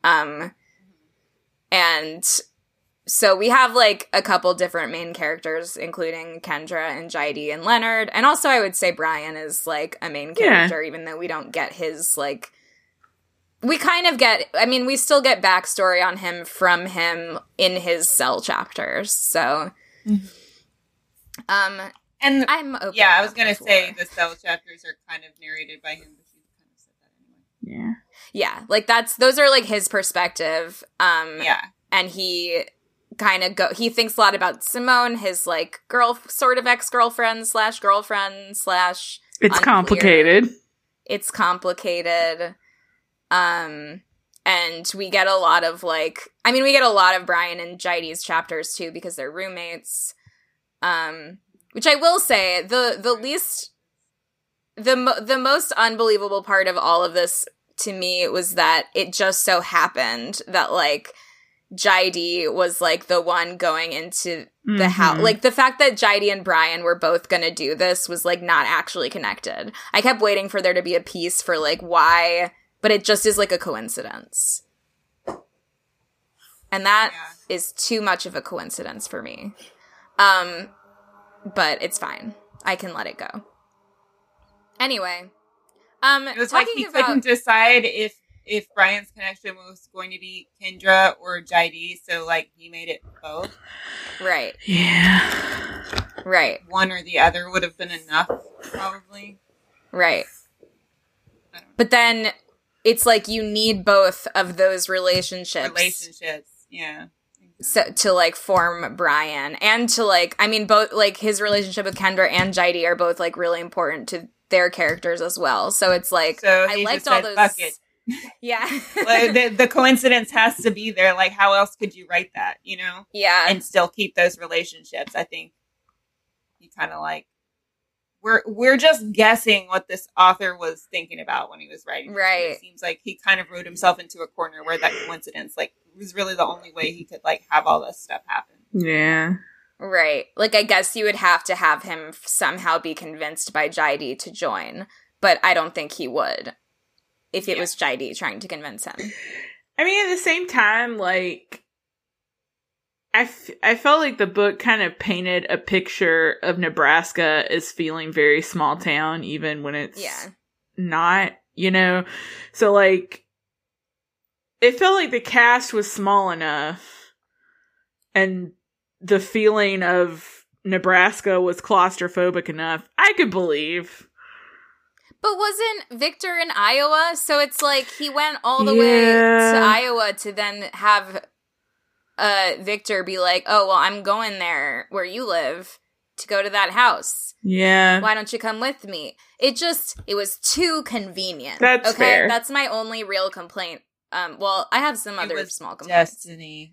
And so we have like a couple different main characters, including Kendra and Jaidi and Leonard. And also I would say Brian is like a main character, even though we don't get his like... We kind of get... I mean, we still get backstory on him from him in his Cell chapters, so... and I'm open. Yeah, I was gonna say the Cell chapters are kind of narrated by him, but you kind of said that anyway. Yeah, like those are like his perspective. Yeah, and he kind of he thinks a lot about Simone, his like sort of ex-girlfriend / girlfriend / It's unclear. complicated. It's complicated. And we get a lot of like, I mean, we get a lot of Brian and Jaidi's chapters too because they're roommates. Which I will say, the most unbelievable part of all of this to me was that it just so happened that like Jaidi was like the one going into the house. Like the fact that Jaidi and Brian were both gonna do this was like not actually connected. I kept waiting for there to be a piece for like why, but it just is like a coincidence. And that is too much of a coincidence for me. But it's fine. I can let it go. Anyway, it was like he couldn't decide if Brian's connection was going to be Kendra or Jaidi, so like he made it both. Right. Yeah. Right. One or the other would have been enough, probably. Right. But then it's like you need both of those relationships. Yeah. So to like form Brian and to like, I mean, both like his relationship with Kendra and Jaidi are both like really important to their characters as well. So it's like, I liked all those. Fuck it. Yeah. Like, the coincidence has to be there. Like, how else could you write that, you know? Yeah. And still keep those relationships. I think he kind of like, we're just guessing what this author was thinking about when he was writing. Right. It seems like he kind of wrote himself into a corner where that coincidence, like, was really the only way he could, like, have all this stuff happen. Yeah. Right. Like, I guess you would have to have him somehow be convinced by Jaidi to join, but I don't think he would if it was Jaidi trying to convince him. I mean, at the same time, like, I felt like the book kind of painted a picture of Nebraska as feeling very small town, even when it's not, you know? So, like, it felt like the cast was small enough and the feeling of Nebraska was claustrophobic enough. I could believe. But wasn't Victor in Iowa? So it's like he went all the way to Iowa to then have Victor be like, oh, well, I'm going there where you live to go to that house. Yeah. Why don't you come with me? It was too convenient. That's fair. That's my only real complaint. Well, I have some other small complaints. Destiny.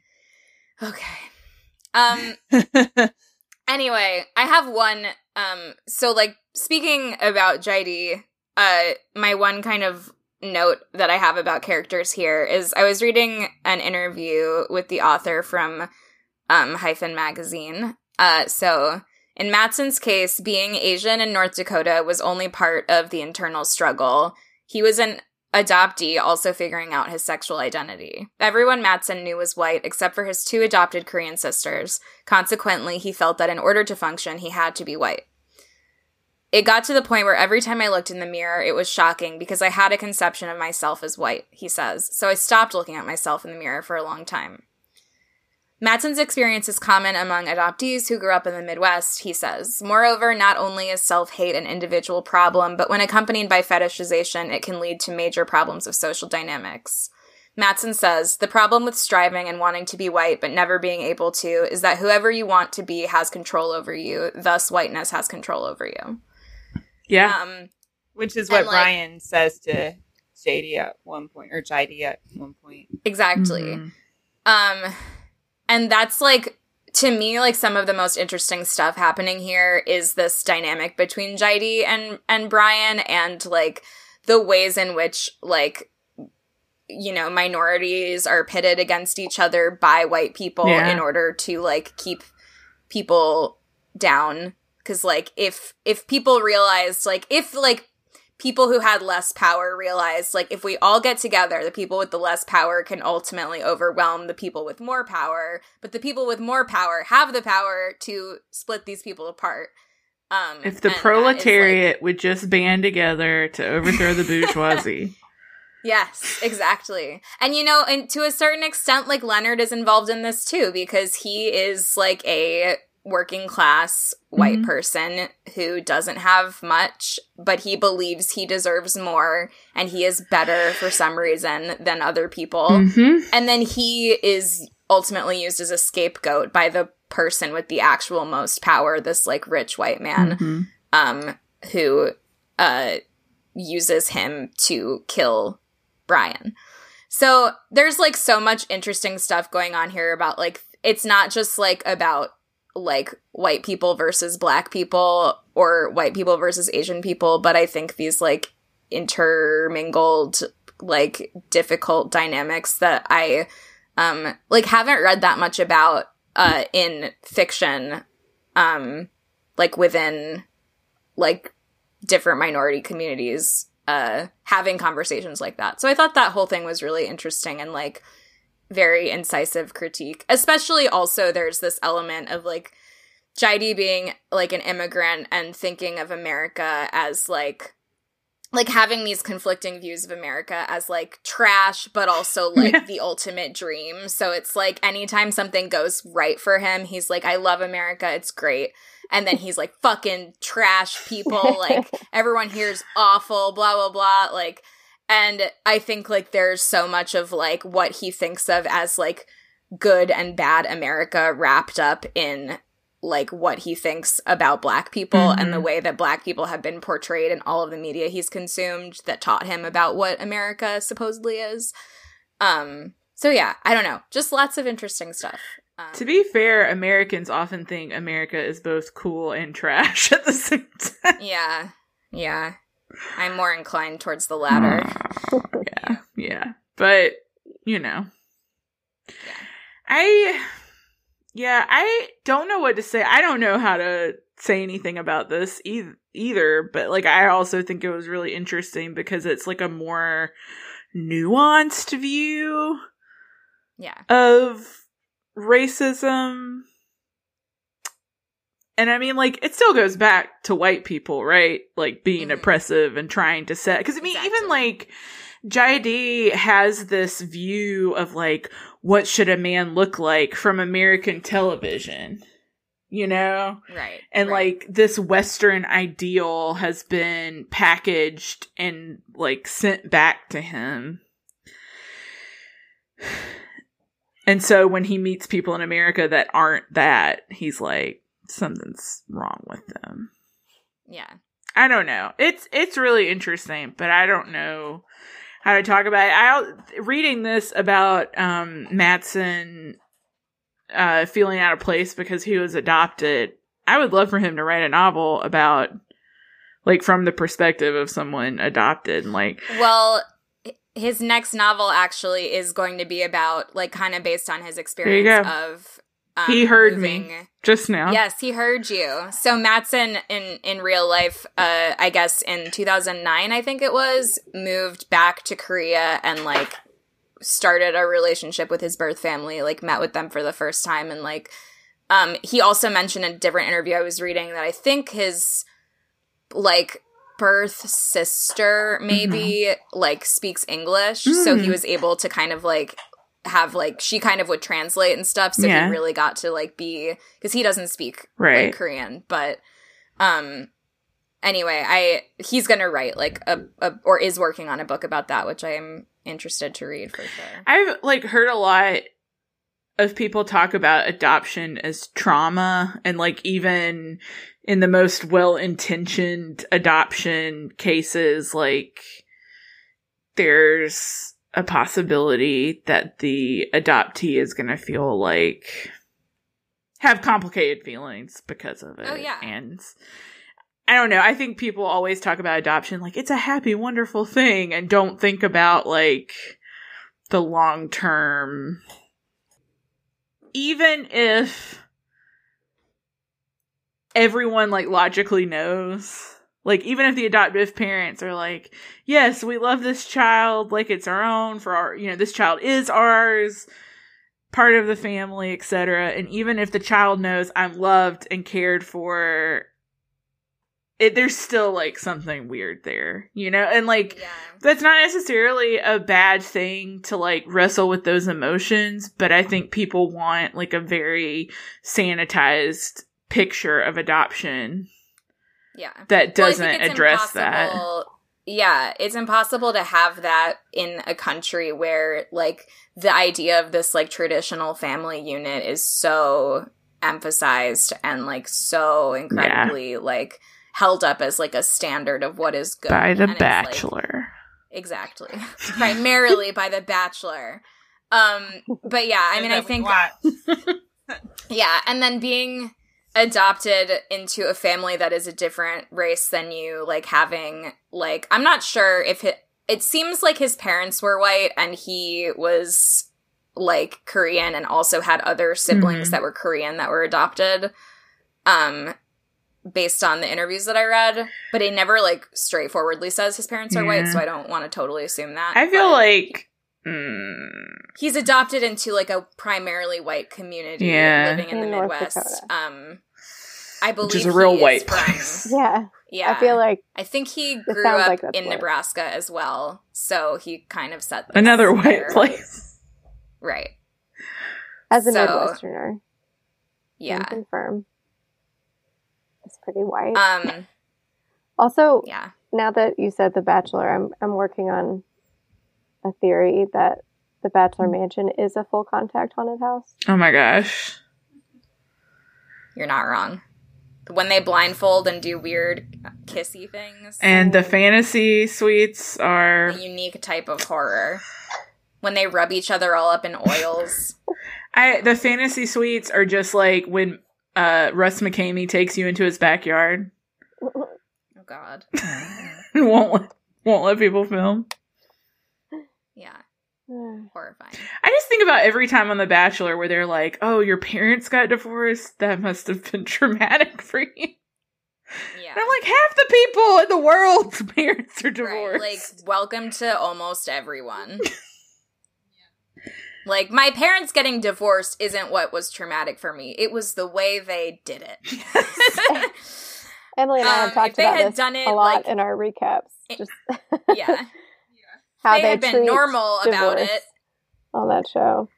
Okay. Anyway, I have one, so like speaking about Jaidi, my one kind of note that I have about characters here is I was reading an interview with the author from Hyphen magazine. So in Mattson's case, being Asian in North Dakota was only part of the internal struggle. He was an adoptee, also figuring out his sexual identity. Everyone Mattson knew was white except for his 2 adopted Korean sisters. Consequently, he felt that in order to function, he had to be white. It got to the point where every time I looked in the mirror, it was shocking because I had a conception of myself as white, he says. So I stopped looking at myself in the mirror for a long time. Mattson's experience is common among adoptees who grew up in the Midwest, he says. Moreover, not only is self-hate an individual problem, but when accompanied by fetishization, it can lead to major problems of social dynamics. Mattson says, the problem with striving and wanting to be white but never being able to is that whoever you want to be has control over you, thus whiteness has control over you. Yeah. Which is what Brian says to Jaidi at one point, or Jaidi at one point. Exactly. Mm-hmm. And that's, like, to me, like, some of the most interesting stuff happening here is this dynamic between Jaidi and Brian and, like, the ways in which, like, you know, minorities are pitted against each other by white people in order to, like, keep people down. Because, like, if people realized, like, if, like, people who had less power realized, like, if we all get together, the people with the less power can ultimately overwhelm the people with more power, but the people with more power have the power to split these people apart. If the proletariat would just band together to overthrow the bourgeoisie. Yes, exactly. And, you know, and to a certain extent, like, Leonard is involved in this too, because he is, like, a working class white person who doesn't have much, but he believes he deserves more, and he is better for some reason than other people. And then he is ultimately used as a scapegoat by the person with the actual most power, this, like, rich white man, who uses him to kill Brian. So there's, like, so much interesting stuff going on here about, like, it's not just, like, about, like, white people versus black people or white people versus Asian people, but I think these, like, intermingled, like, difficult dynamics that I like, haven't read that much about in fiction, like, within, like, different minority communities having conversations like that. So I thought that whole thing was really interesting and, like, very incisive critique. Especially also there's this element of, like, Jai-D being, like, an immigrant and thinking of America as, like having these conflicting views of America as, like, trash, but also, like, the ultimate dream. So it's, like, anytime something goes right for him, he's like, I love America, it's great. And then he's like, fucking trash people, like, everyone here is awful, blah, blah, blah, like, and I think, like, there's so much of, like, what he thinks of as, like, good and bad America wrapped up in, like, what he thinks about black people and the way that black people have been portrayed in all of the media he's consumed that taught him about what America supposedly is. So yeah, I don't know. Just lots of interesting stuff. To be fair, Americans often think America is both cool and trash at the same time. Yeah. I'm more inclined towards the latter. Yeah. But, you know. I don't know what to say. I don't know how to say anything about this either, but, like, I also think it was really interesting because it's, like, a more nuanced view of racism. And I mean, like, it still goes back to white people, right? Like, being oppressive and trying to set, because I mean, even, like, Jai-D has this view of, like, what should a man look like from American television, you know? Right. And, like, this Western ideal has been packaged and, like, sent back to him. And so when he meets people in America that aren't that, he's like, something's wrong with them. Yeah. I don't know. It's really interesting, but I don't know how to talk about it. Reading this about Mattson feeling out of place because he was adopted, I would love for him to write a novel about, like, from the perspective of someone adopted. And, like, well, his next novel actually is going to be about, like, kind of based on his experience of he heard me just now. Yes, he heard you. So Mattson in real life, I guess in 2009, I think it was, moved back to Korea and, like, started a relationship with his birth family, like, met with them for the first time. And, like, he also mentioned in a different interview I was reading that I think his, like, birth sister maybe, like, speaks English. So he was able to kind of, like, have, like, she kind of would translate and stuff, so he really got to, like, be, because he doesn't speak like, Korean, but anyway, he's gonna write, like, or is working on a book about that, which I am interested to read for sure. I've, like, heard a lot of people talk about adoption as trauma, and, like, even in the most well-intentioned adoption cases, like, there's a possibility that the adoptee is going to feel like have complicated feelings because of it. Oh, yeah. And I don't know. I think people always talk about adoption like it's a happy, wonderful thing and don't think about, like, the long-term, even if everyone like logically knows, like even if the adoptive parents are like, yes, we love this child, like it's our own, for our, this child is ours, part of the family, etc. And even if the child knows I'm loved and cared for, there's still like something weird there, and like that's not necessarily a bad thing to like wrestle with those emotions, but I think people want like a very sanitized picture of adoption that doesn't address that. Yeah, it's impossible to have that in a country where like the idea of this like traditional family unit is so emphasized and like so incredibly like held up as like a standard of what is good by The Bachelor. Exactly. Primarily by The Bachelor. But yeah, I mean, I think yeah, and then being adopted into a family that is a different race than you, like having like, I'm not sure if it seems like his parents were white and he was like Korean and also had other siblings that were Korean that were adopted. Based on the interviews that I read, but he never like straightforwardly says his parents are white, so I don't want to totally assume that. I feel like he's adopted into like a primarily white community living in the Midwest. I believe, which is a real white place. Yeah. I feel like I think he grew up like in Nebraska as well, so he kind of set another white place, right? As a Midwesterner, yeah, can confirm. It's pretty white. Also, now that you said The Bachelor, I'm working on a theory that the Bachelor Mansion is a full contact haunted house. Oh my gosh. You're not wrong. When they blindfold and do weird kissy things. And the fantasy suites are a unique type of horror. When they rub each other all up in oils. The fantasy suites are just like when Russ McKamey takes you into his backyard. Oh God. won't let people film. Yeah. Horrifying. I just think about every time on The Bachelor where they're like, oh, your parents got divorced? That must have been traumatic for you. Yeah. And I'm like, half the people in the world's parents are divorced. Right. Like, welcome to almost everyone. Like, my parents getting divorced isn't what was traumatic for me. It was the way they did it. Emily and I have talked about this a lot in our recaps. Just how they had been normal about it on that show.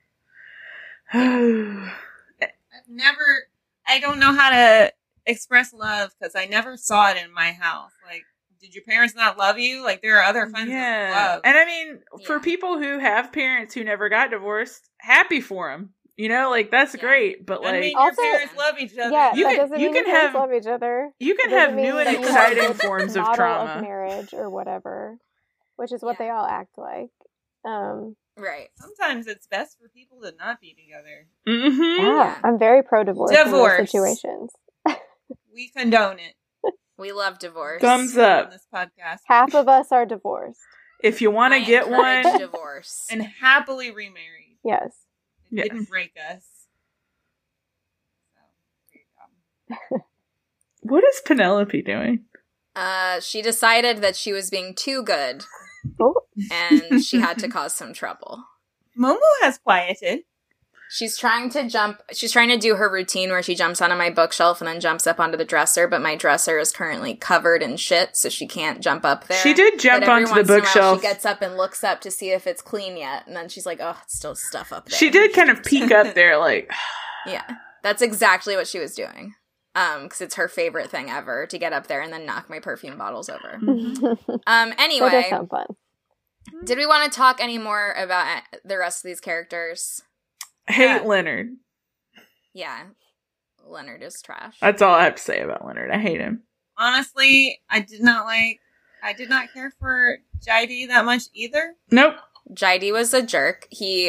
I don't know how to express love because I never saw it in my house. Like, did your parents not love you? Like, there are other kinds of love. And I mean, for people who have parents who never got divorced, happy for them. Like, that's great. But, like, I mean, your parents love each other. Yeah, you can have love each other. You can have new and exciting forms of trauma. Of marriage or whatever, which is what they all act like. Right. Sometimes it's best for people to not be together. Mm-hmm. Yeah, I'm very pro-divorce in those situations. We condone it. We love divorce. Thumbs up. On this podcast. Half of us are divorced. If you want to get one, divorce and happily remarried. Yes. It didn't break us. So, what is Penelope doing? She decided that she was being too good. Oh. And she had to cause some trouble. Momo has quieted. She's trying to do her routine where she jumps onto my bookshelf and then jumps up onto the dresser, but my dresser is currently covered in shit, so she can't jump up there. She did jump onto the bookshelf. She gets up and looks up to see if it's clean yet, and then she's like, oh, it's still stuff up there. She did kind of peek up there, like... Yeah, that's exactly what she was doing. Because it's her favorite thing ever, to get up there and then knock my perfume bottles over. Anyway. That does sound fun. Did we want to talk any more about the rest of these characters? Hate Leonard. Yeah. Leonard is trash. That's all I have to say about Leonard. I hate him. Honestly, I did not care for Jaidi that much either. Nope. Jaidi was a jerk.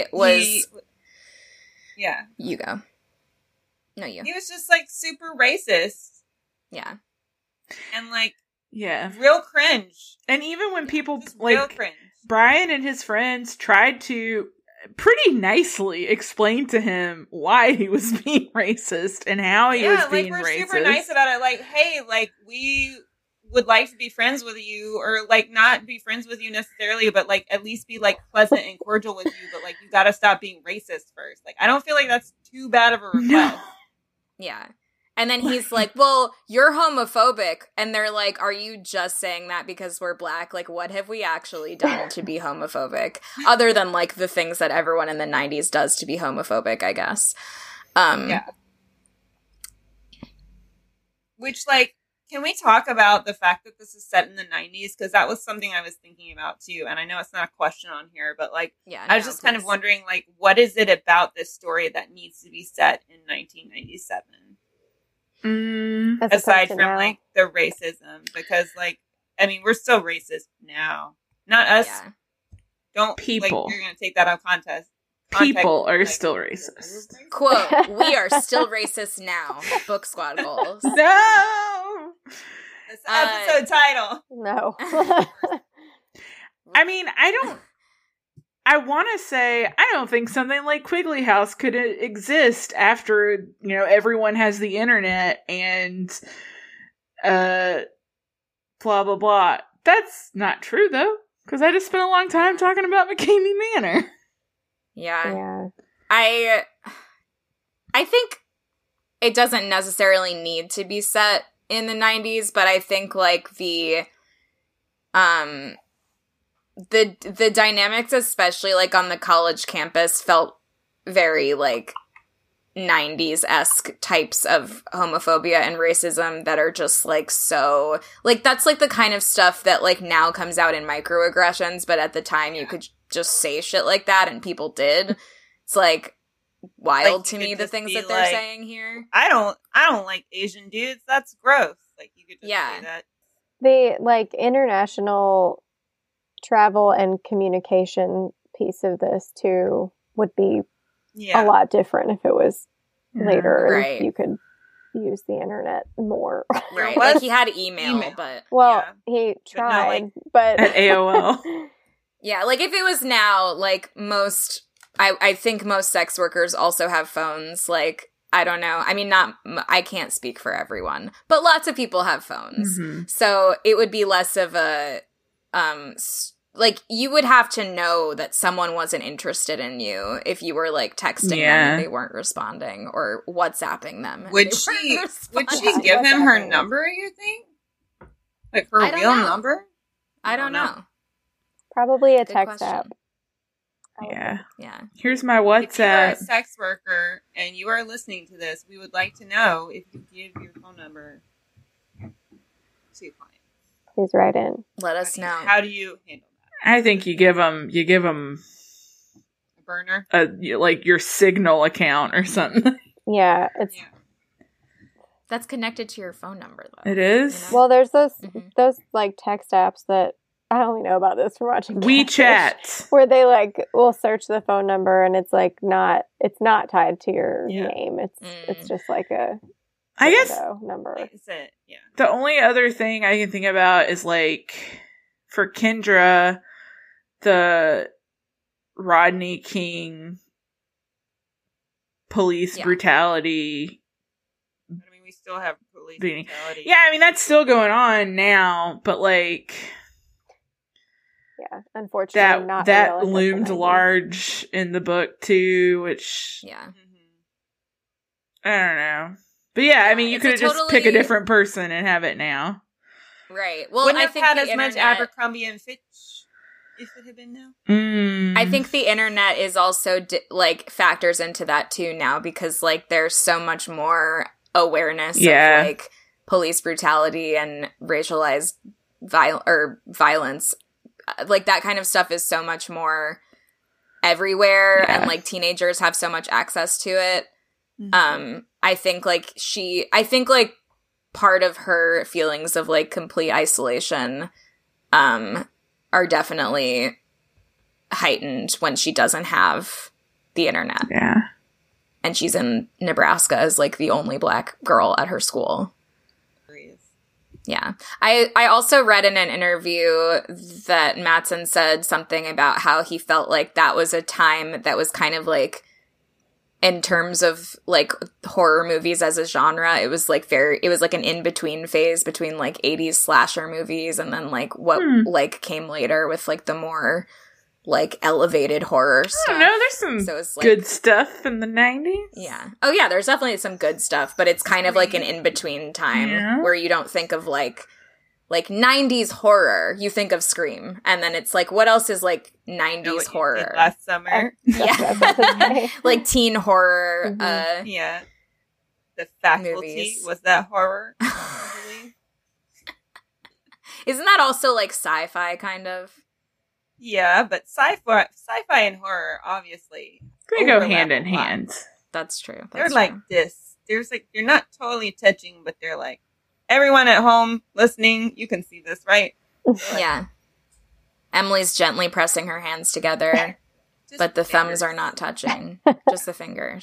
Yeah. You go. No, you. He was just like super racist. Yeah. And like, yeah, real cringe. And even when people like, real cringe. Brian and his friends tried to pretty nicely explain to him why he was being racist and how he was being racist. Yeah, we're super nice about it. Like, hey, like, we would like to be friends with you, or, like, not be friends with you necessarily, but, like, at least be, like, pleasant and cordial with you, but, like, you gotta stop being racist first. Like, I don't feel like that's too bad of a request. No. Yeah. And then he's like, well, you're homophobic. And they're like, are you just saying that because we're black? Like, what have we actually done to be homophobic? Other than, like, the things that everyone in the 90s does to be homophobic, I guess. Yeah. Which, like, can we talk about the fact that this is set in the 90s? Because that was something I was thinking about, too. And I know it's not a question on here, but, like, I was just kind of wondering, like, what is it about this story that needs to be set in 1997? Aside from, like, the racism. Because, like, I mean, we're still racist now. Not us. Yeah. Don't, people. Like, you're going to take that out of context. People are still racist. Quote, we are still racist now. Book Squad goals. No! That's the episode title. No. I mean, I want to say, I don't think something like Quigley House could exist after, you know, everyone has the internet and, blah, blah, blah. That's not true, though, because I just spent a long time talking about McCamey Manor. Yeah. I think it doesn't necessarily need to be set in the 90s, but I think, like, the dynamics, especially, like, on the college campus, felt very, like, 90s-esque types of homophobia and racism that are just, like, so, like, that's, like, the kind of stuff that, like, now comes out in microaggressions, but at the time you could just say shit like that, and people did. It's, like, wild, like, to me, the things that they're saying here. I don't like Asian dudes. That's gross. Like, you could just say that. The, like, international travel and communication piece of this, too, would be a lot different if it was later. Right. And you could use the internet more. Right. Like, he had email. But... Well, he tried, but... At AOL. Yeah, like, if it was now, like, I think most sex workers also have phones. Like, I don't know. I mean, I can't speak for everyone, but lots of people have phones. Mm-hmm. So it would be less of a, like, you would have to know that someone wasn't interested in you if you were, like, texting them and they weren't responding, or WhatsApping them. Would she give him her number, you think? Like, her real number? I don't know. Probably a text app. Yeah. Yeah. Here's my WhatsApp. If you are a sex worker and you are listening to this, we would like to know if you give your phone number to clients. Please write in. Let us know. How do you handle that? I think you give them a burner, like your Signal account or something. Yeah, that's connected to your phone number, though. It is. You know? Well, there's those like text apps that I only know about this from watching WeChat, where they like will search the phone number and it's like it's not tied to your name. It's just like a number. That's it. Yeah. The only other thing I can think about is like for Kendra, the Rodney King police brutality. I mean, we still have police brutality. Yeah, I mean that's still going on now, but like. Yeah, unfortunately, that loomed large in the book too, which I don't know, but I mean, you could just pick a different person and have it now, right? Well, wouldn't have had as much Abercrombie and Fitch if it had been now. I think the internet is also like factors into that too now, because like there's so much more awareness of like police brutality and racialized violence. Like, that kind of stuff is so much more everywhere, and, like, teenagers have so much access to it. I think, like, part of her feelings of, like, complete isolation are definitely heightened when she doesn't have the internet. Yeah. And she's in Nebraska as, like, the only black girl at her school. Yeah. I also read in an interview that Mattson said something about how he felt like that was a time that was kind of like, in terms of like horror movies as a genre, it was like an in-between phase between like 80s slasher movies and then like what like came later with like the more like elevated horror stuff. I don't know, there's some good stuff in the 90s. Yeah. Oh yeah, there's definitely some good stuff, but it's kind of like an in-between time where you don't think of like 90s horror. You think of Scream, and then it's like, what else is like 90s horror? Last summer. Yeah. Like teen horror. Yeah. The Faculty. Movies. Was that horror? Isn't that also like sci-fi kind of? Yeah, but sci-fi and horror, obviously, they go hand in hand. That's true. They're like this. There's like, you're not totally touching, but they're like, everyone at home listening, you can see this, right? Yeah. Emily's gently pressing her hands together, but the thumbs are not touching. Just the fingers.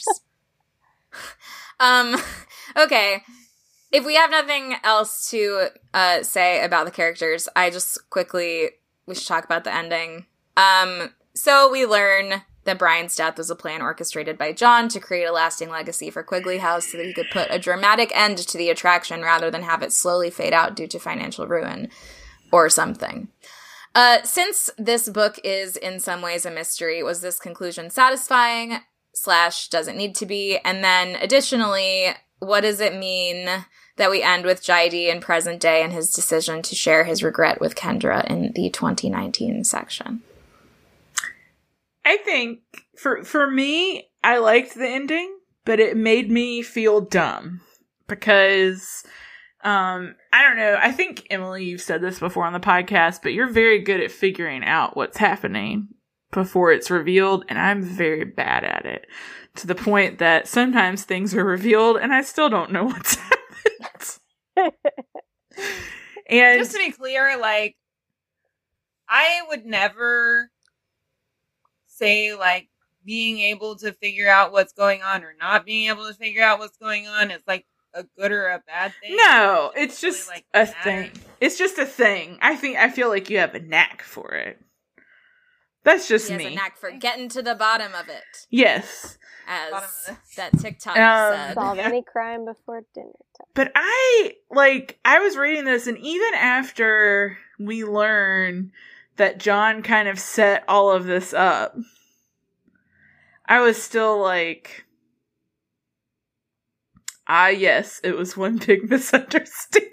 Okay. If we have nothing else to say about the characters, we should talk about the ending. So we learn that Brian's death was a plan orchestrated by John to create a lasting legacy for Quigley House so that he could put a dramatic end to the attraction rather than have it slowly fade out due to financial ruin or something. Since this book is in some ways a mystery, was this conclusion satisfying / does it need to be? And then additionally, what does it mean that we end with Jai-D in present day and his decision to share his regret with Kendra in the 2019 section? I think for me, I liked the ending, but it made me feel dumb because I don't know. I think, Emily, you've said this before on the podcast, but you're very good at figuring out what's happening before it's revealed, and I'm very bad at it, to the point that sometimes things are revealed and I still don't know what's happened. And just to be clear, like, I would never say like being able to figure out what's going on or not being able to figure out what's going on is like a good or a bad thing. No, it's just really, like, a thing. It's just a thing. I feel like you have a knack for it. That's just me. He has a knack for getting to the bottom of it. Yes. As that TikTok said. Solve any crime before dinner time. But I was reading this, and even after we learn that John kind of set all of this up, I was still like, yes, it was one big misunderstanding.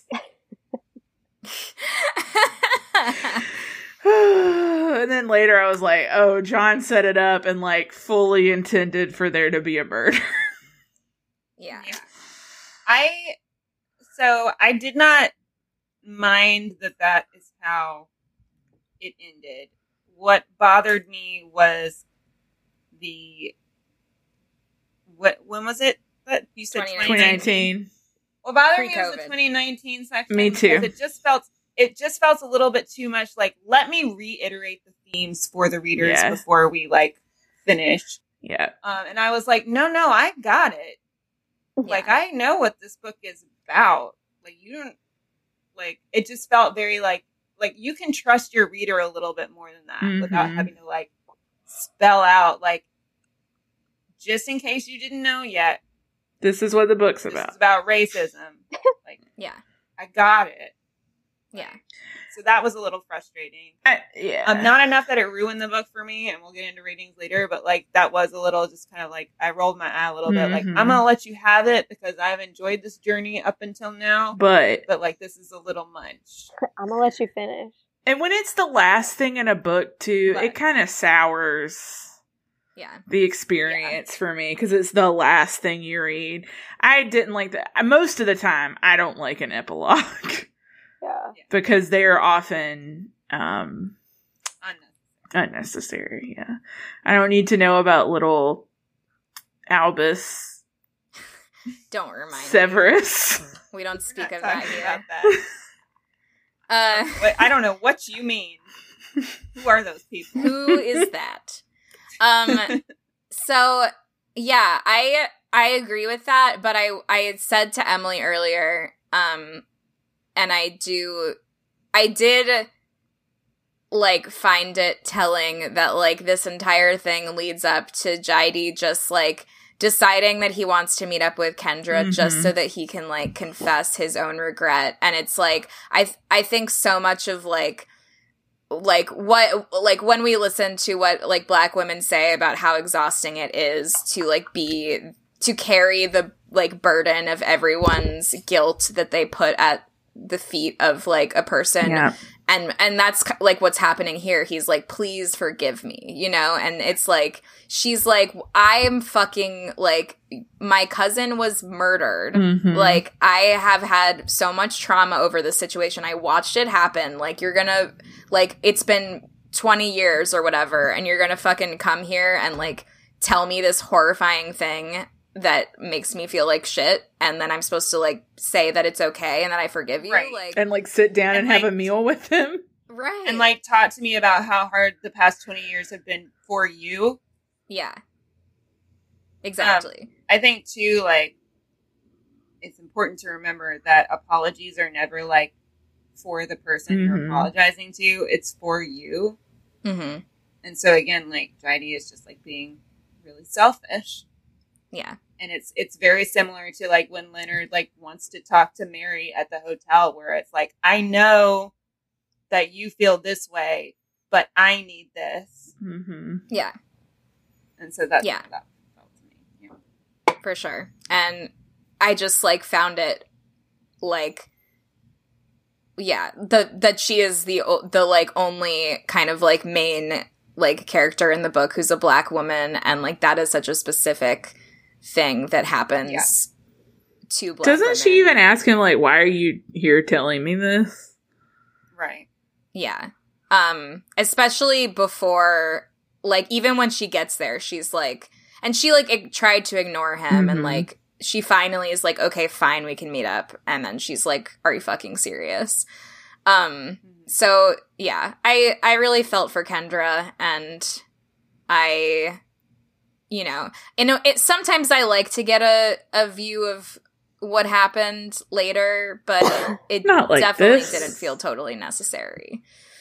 And then later I was like, oh, John set it up and like fully intended for there to be a murder. Yeah. I did not mind that is how it ended. What bothered me was when was it that you said 2019? What bothered me was the 2019 section. Me too. It just felt a little bit too much like, let me reiterate the themes for the readers before we like finish. Yeah. And I was like, no, I got it. Yeah. Like, I know what this book is about. Like, you don't, like, it just felt very like you can trust your reader a little bit more than that without having to like spell out, like, just in case you didn't know yet. This is what the book's about. It's about racism. Like, yeah. I got it. Yeah. So that was a little frustrating. Not enough that it ruined the book for me, and we'll get into ratings later, but like that was a little just kind of like I rolled my eye a little bit. Like, I'm gonna let you have it because I've enjoyed this journey up until now. But like this is a little much. I'm gonna let you finish. And when it's the last thing in a book too, it kind of sours the experience for me because it's the last thing you read. I didn't like that. Most of the time, I don't like an epilogue. Yeah. Because they are often unnecessary. Yeah. I don't need to know about little Albus. Don't remind Severus. me. We don't speak of that here. I don't know what you mean. Who are those people? Who is that? So yeah, I agree with that, but I had said to Emily earlier, I did like find it telling that like this entire thing leads up to Jaidi just like deciding that he wants to meet up with Kendra just so that he can like confess his own regret. And it's like I think so much of like what like when we listen to what like Black women say about how exhausting it is to like to carry the like burden of everyone's guilt that they put at the feet of like a person. Yeah. And that's like what's happening here. He's like, please forgive me, you know? And it's like, she's like, I'm fucking like, my cousin was murdered. Like, I have had so much trauma over this situation. I watched it happen. Like, you're gonna, like, it's been 20 years or whatever, and you're gonna fucking come here and like tell me this horrifying thing that makes me feel like shit, and then I'm supposed to like say that it's okay and that I forgive you, right. like, and like sit down and have like, a meal with him, right? And like talk to me about how hard the past 20 years have been for you. Yeah, exactly. I think too, like, it's important to remember that apologies are never like for the person you're apologizing to; it's for you. And so again, like Jaidi is just like being really selfish. Yeah. And it's very similar to like when Leonard like wants to talk to Mary at the hotel, where it's like, I know that you feel this way, but I need this. Yeah. And so that's what that felt to me. Yeah. For sure. And I just like found it like, yeah, that she is the like only kind of like main like character in the book who's a Black woman, and like that is such a specific thing that happens to Black Doesn't women. she even ask him like, why are you here telling me this? Right. Yeah. Especially before, like, even when she gets there, she's like, and she like tried to ignore him, and like she finally is like, okay, fine, we can meet up, and then she's like, are you fucking serious? So yeah, I really felt for Kendra, and you know, sometimes I like to get a view of what happened later, but it Not like definitely this. didn't feel totally necessary.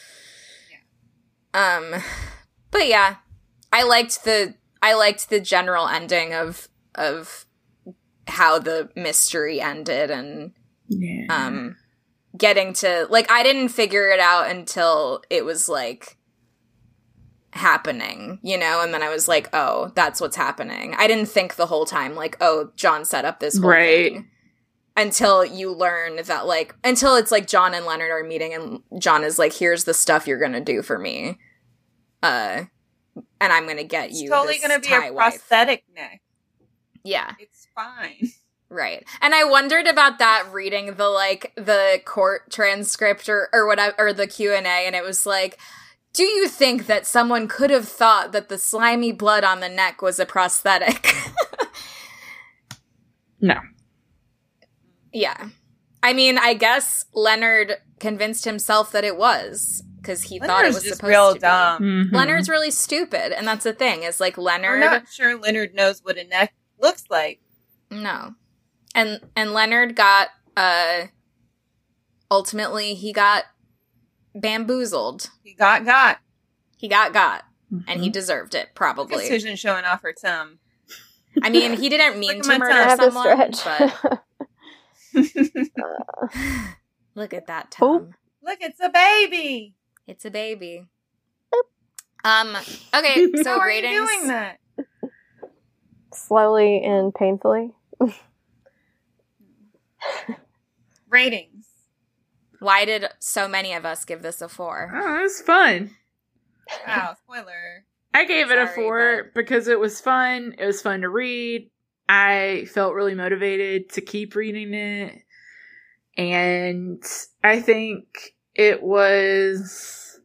But yeah, I liked the general ending of how the mystery ended, and getting to like, I didn't figure it out until it was like happening, you know, and then I was like, oh, that's what's happening. I didn't think the whole time like, oh, John set up this whole thing, until you learn that like, until it's like John and Leonard are meeting, and John is like, here's the stuff you're gonna do for me, and I'm gonna get you. It's totally gonna be a prosthetic neck. Yeah, it's fine. Right. And I wondered about that reading the court transcript or whatever, or the Q&A, and it was like, do you think that someone could have thought that the slimy blood on the neck was a prosthetic? No. Yeah. I mean, I guess Leonard convinced himself that it was, because he thought it was just supposed real to dumb. be. Leonard's really stupid, and that's the thing, is like Leonard... I'm not sure Leonard knows what a neck looks like. No. And Leonard got, ultimately, he got bamboozled. He got. He got. And he deserved it, probably. Susan showing off her tum. I mean, he didn't mean to murder Have a someone, stretch. but... Look at that tum. Look, it's a baby. It's a baby. Okay, so How are ratings. you doing that? Slowly and painfully. Ratings. Why did so many of us give this a 4? Oh, it was fun. Wow, spoiler. I gave it a Sorry, 4 because it was fun. It was fun to read. I felt really motivated to keep reading it. And I think it was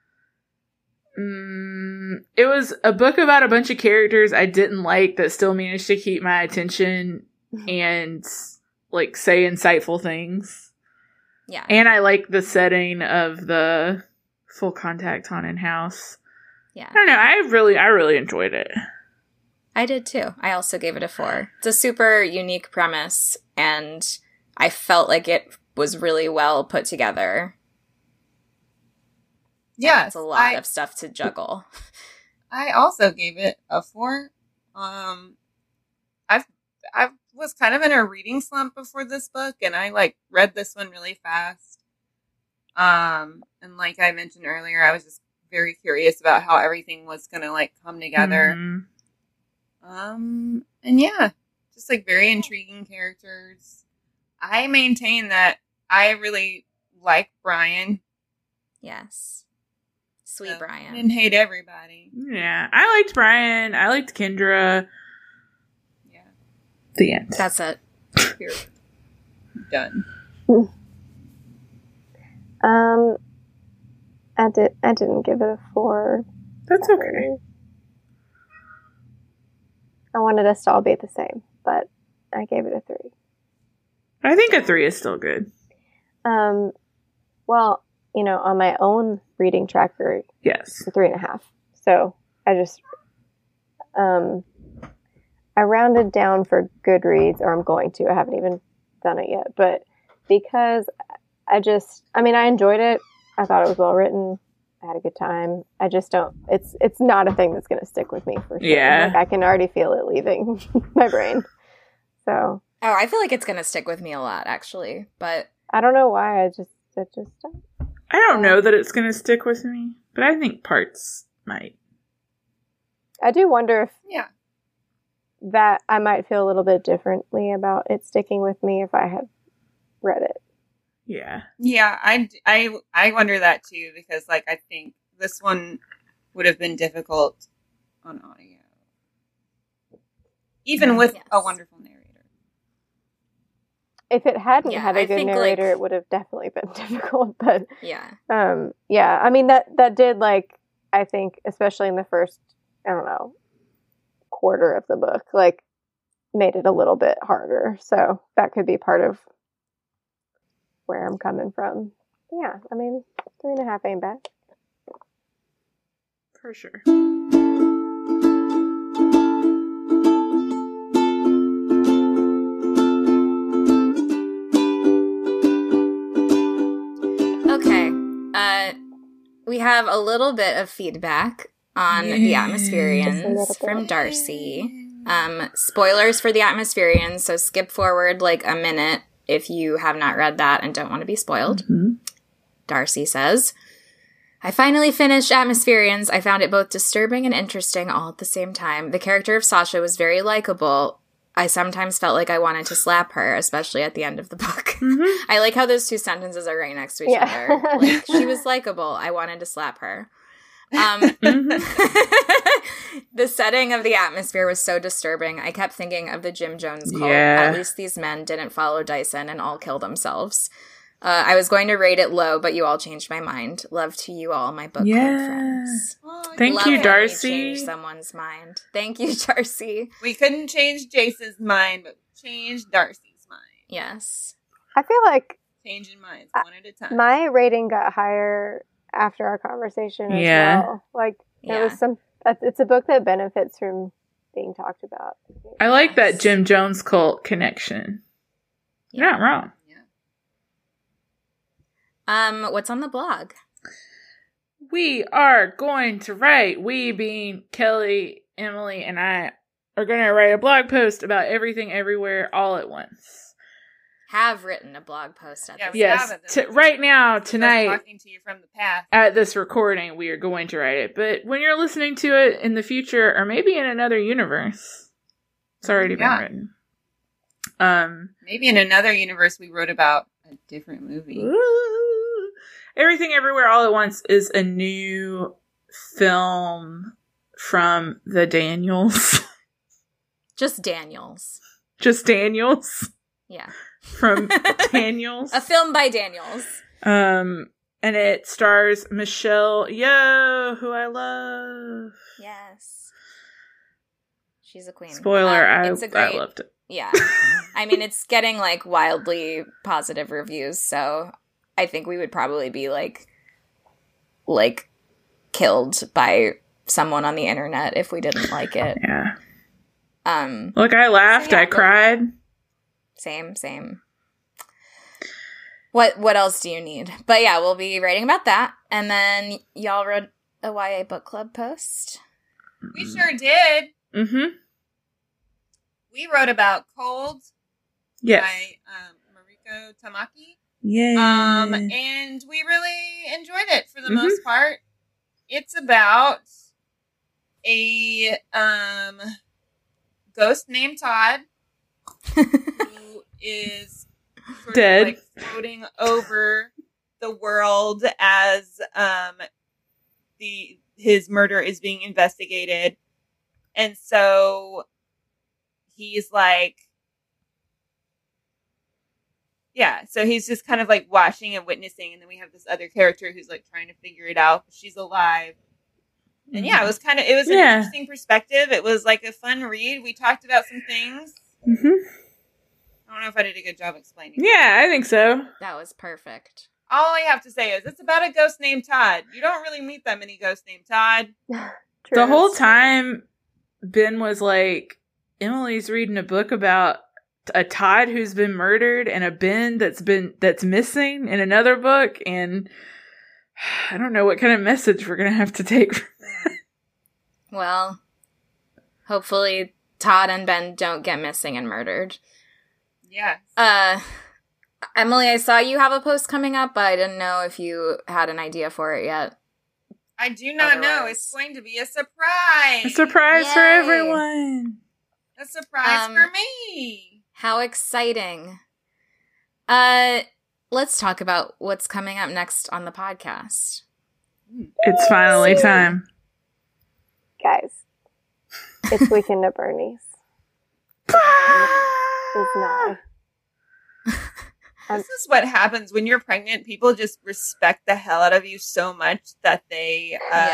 a book about a bunch of characters I didn't like that still managed to keep my attention and like say insightful things. Yeah. And I like the setting of the Full Contact haunted house. Yeah. I don't know. I really enjoyed it. I did too. I also gave it a 4. It's a super unique premise, and I felt like it was really well put together. Yeah, it's a lot of stuff to juggle. I also gave it a 4. I was kind of in a reading slump before this book, and I like read this one really fast. And like I mentioned earlier, I was just very curious about how everything was gonna like come together. And yeah, just like very intriguing characters. I maintain that I really like Brian. Yes. Sweet Brian. And hate everybody. Yeah. I liked Brian. I liked Kendra. Yeah. The end. That's it. Period. Done. I didn't give it a 4. That's okay. I wanted us to all be the same, but I gave it a 3. I think a 3 is still good. Well, you know, on my own reading tracker, yes, 3.5. So I just, I rounded down for Goodreads, or I'm going to. I haven't even done it yet, but because I enjoyed it. I thought it was well written. I had a good time. I just don't. It's not a thing that's going to stick with me for sure. Yeah, like, I can already feel it leaving my brain. So. Oh, I feel like it's going to stick with me a lot, actually. But I don't know why. I just don't. I don't know that it's going to stick with me, but I think parts might. I do wonder if that I might feel a little bit differently about it sticking with me if I had read it. Yeah. Yeah, I wonder that too, because like I think this one would have been difficult on audio. Even with a wonderful narrator. If it hadn't had a good narrator, it would have definitely been difficult. But I mean that did, like, I think, especially in the first, I don't know, quarter of the book, like, made it a little bit harder. So that could be part of where I'm coming from. Yeah, I mean, 3.5 ain't bad. For sure. Okay. We have a little bit of feedback on the Atmospherians from Darcy. Spoilers for the Atmospherians, so skip forward like a minute if you have not read that and don't want to be spoiled. Mm-hmm. Darcy says, I finally finished Atmospherians. I found it both disturbing and interesting all at the same time. The character of Sasha was very likable. I sometimes felt like I wanted to slap her, especially at the end of the book. Mm-hmm. I like how those two sentences are right next to each other. Like, she was likable. I wanted to slap her. The setting of the atmosphere was so disturbing. I kept thinking of the Jim Jones cult. At least these men didn't follow Dyson and all kill themselves. I was going to rate it low, but you all changed my mind. Love to you all, my book club friends. Oh, thank you, Darcy. Change someone's mind. Thank you, Darcy. We couldn't change Jace's mind, but we changed Darcy's mind. Yes. I feel like changing minds one at a time. My rating got higher after our conversation as well. Like, there was it's a book that benefits from being talked about. I like that Jim Jones cult connection. You're not wrong. What's on the blog? We are going to write, we being Kelly, Emily, and I are going to write a blog post about everything everywhere all at once. Have written a blog post at this. Yes, right now, tonight, talking to you from the past. At this recording, we are going to write it. But when you're listening to it in the future, or maybe in another universe, it's already been written. Maybe in another universe we wrote about a different movie. Ooh. Everything Everywhere All at Once is a new film from the Daniels. Just Daniels. Just Daniels? Yeah. From Daniels. A film by Daniels. And it stars Michelle Yeoh, who I love. Yes. She's a queen. Spoiler, I loved it. Yeah. I mean, it's getting, like, wildly positive reviews, so I think we would probably be, like killed by someone on the internet if we didn't like it. Yeah. Look, I laughed. I cried. Same. What else do you need? But yeah, we'll be writing about that. And then y'all wrote a YA book club post. We sure did. Mm-hmm. We wrote about Cold by Mariko Tamaki. Yeah. And we really enjoyed it for the most part. It's about a ghost named Todd who is sort dead, of like floating over the world as his murder is being investigated. And so he's like, yeah, so he's just kind of like watching and witnessing, and then we have this other character who's like trying to figure it out. She's alive. And yeah, it was an interesting perspective. It was like a fun read. We talked about some things. Mm-hmm. I don't know if I did a good job explaining. Yeah, I think so. That was perfect. All I have to say is it's about a ghost named Todd. You don't really meet that many ghosts named Todd. The whole time, Ben was like, Emily's reading a book about a Todd who's been murdered and a Ben that's missing in another book, and I don't know what kind of message we're gonna have to take from that. Well, hopefully Todd and Ben don't get missing and murdered. Yeah. Emily, I saw you have a post coming up, but I didn't know if you had an idea for it yet. I do not know. It's going to be a surprise. A surprise for everyone. A surprise for me. How exciting. Let's talk about what's coming up next on the podcast. It's finally time. Guys, it's Weekend at Bernie's. It's not. This is what happens when you're pregnant. People just respect the hell out of you so much that they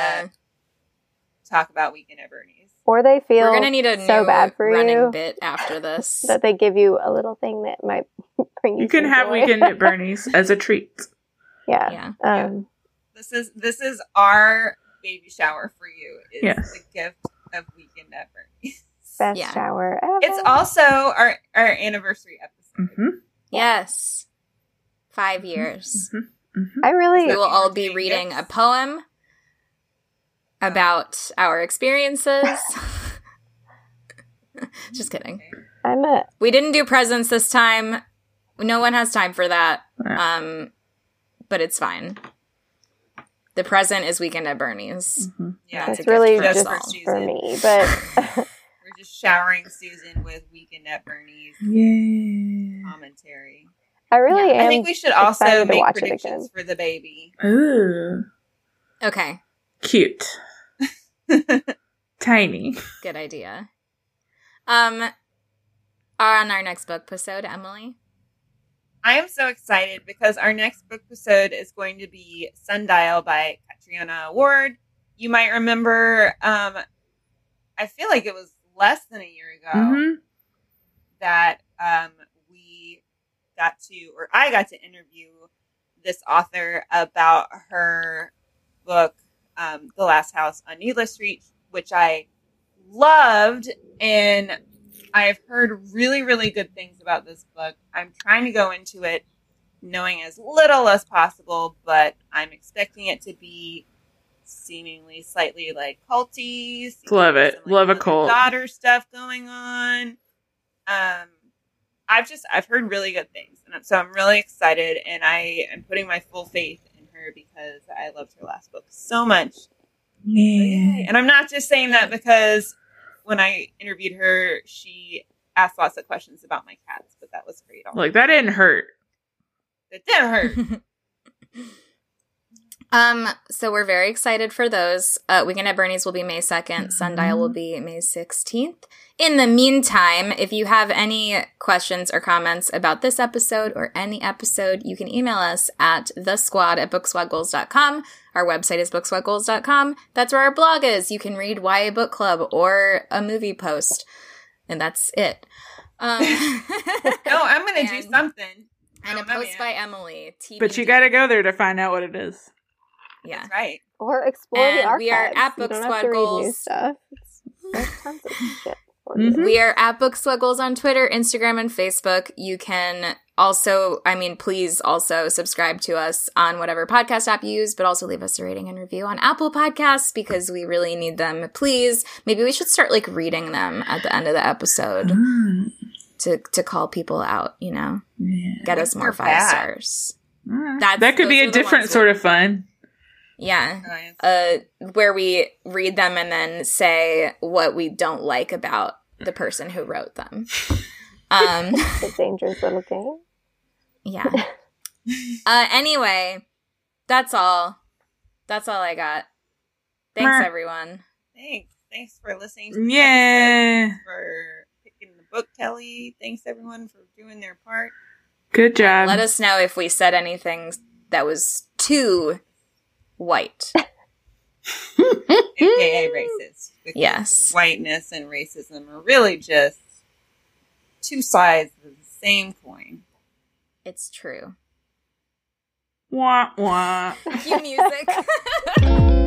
talk about Weekend at Bernie's. Or they feel we're gonna need a so new bad for running you bit after this that they give you a little thing that might bring you. You can have Weekend at Bernie's as a treat. Yeah. This is our baby shower for you. It's the gift of Weekend at Bernie's. Best shower ever. It's also our anniversary episode. Mm-hmm. Yes. 5 years. Mm-hmm. Mm-hmm. I really. We will all be reading a poem about our experiences. Just kidding. We didn't do presents this time. No one has time for that. But it's fine. The present is Weekend at Bernie's. Mm-hmm. Yeah, it's really just for me. But we're just showering Susan with Weekend at Bernie's commentary. I really am. I think we should also make predictions for the baby. Ooh. Okay. Cute. Tiny. Good idea. On our next book episode, Emily? I am so excited because our next book episode is going to be Sundial by Catriona Ward. You might remember, I feel like it was less than a year ago that I got to interview this author about her book, The Last House on Needless Street, which I loved, and I've heard really, really good things about this book. I'm trying to go into it knowing as little as possible, but I'm expecting it to be seemingly slightly like culty. Love it. Some, love a cult. Daughter stuff going on. I've heard really good things, and so I'm really excited, and I am putting my full faith in her because I loved her last book so much. Yeah. And I'm not just saying that because when I interviewed her, she asked lots of questions about my cats, but that was great. Like, that didn't hurt. It didn't hurt. So we're very excited for those. Weekend at Bernie's will be May 2nd. Sundial will be May 16th. In the meantime, if you have any questions or comments about this episode or any episode, you can email us at thesquad@bookswaggoals.com. Our website is bookswaggoals.com. That's where our blog is. You can read YA Book Club or a movie post. And that's it. No, I'm going to do something. And a post by Emily. TBD. But you got to go there to find out what it is. Yeah. That's right. Or explore the archives. We are at Book Squad Goals. New stuff. There's tons of shit. We are at Book Squad Goals on Twitter, Instagram, and Facebook. You can also, I mean, please also subscribe to us on whatever podcast app you use, but also leave us a rating and review on Apple Podcasts because we really need them. Please, maybe we should start like reading them at the end of the episode to call people out, you know? Yeah. Get us more 5 stars. That could be a different sort of fun. Yeah. Nice. Where we read them and then say what we don't like about the person who wrote them. The dangerous little game. Yeah. Anyway, that's all. That's all I got. Thanks, everyone. Thanks for listening to the episode, for picking the book, Kelly. Thanks, everyone, for doing their part. Good job. Let us know if we said anything that was too white. AKA racist. Yes. Whiteness and racism are really just two sides of the same coin. It's true. Wah, wah. Cue music.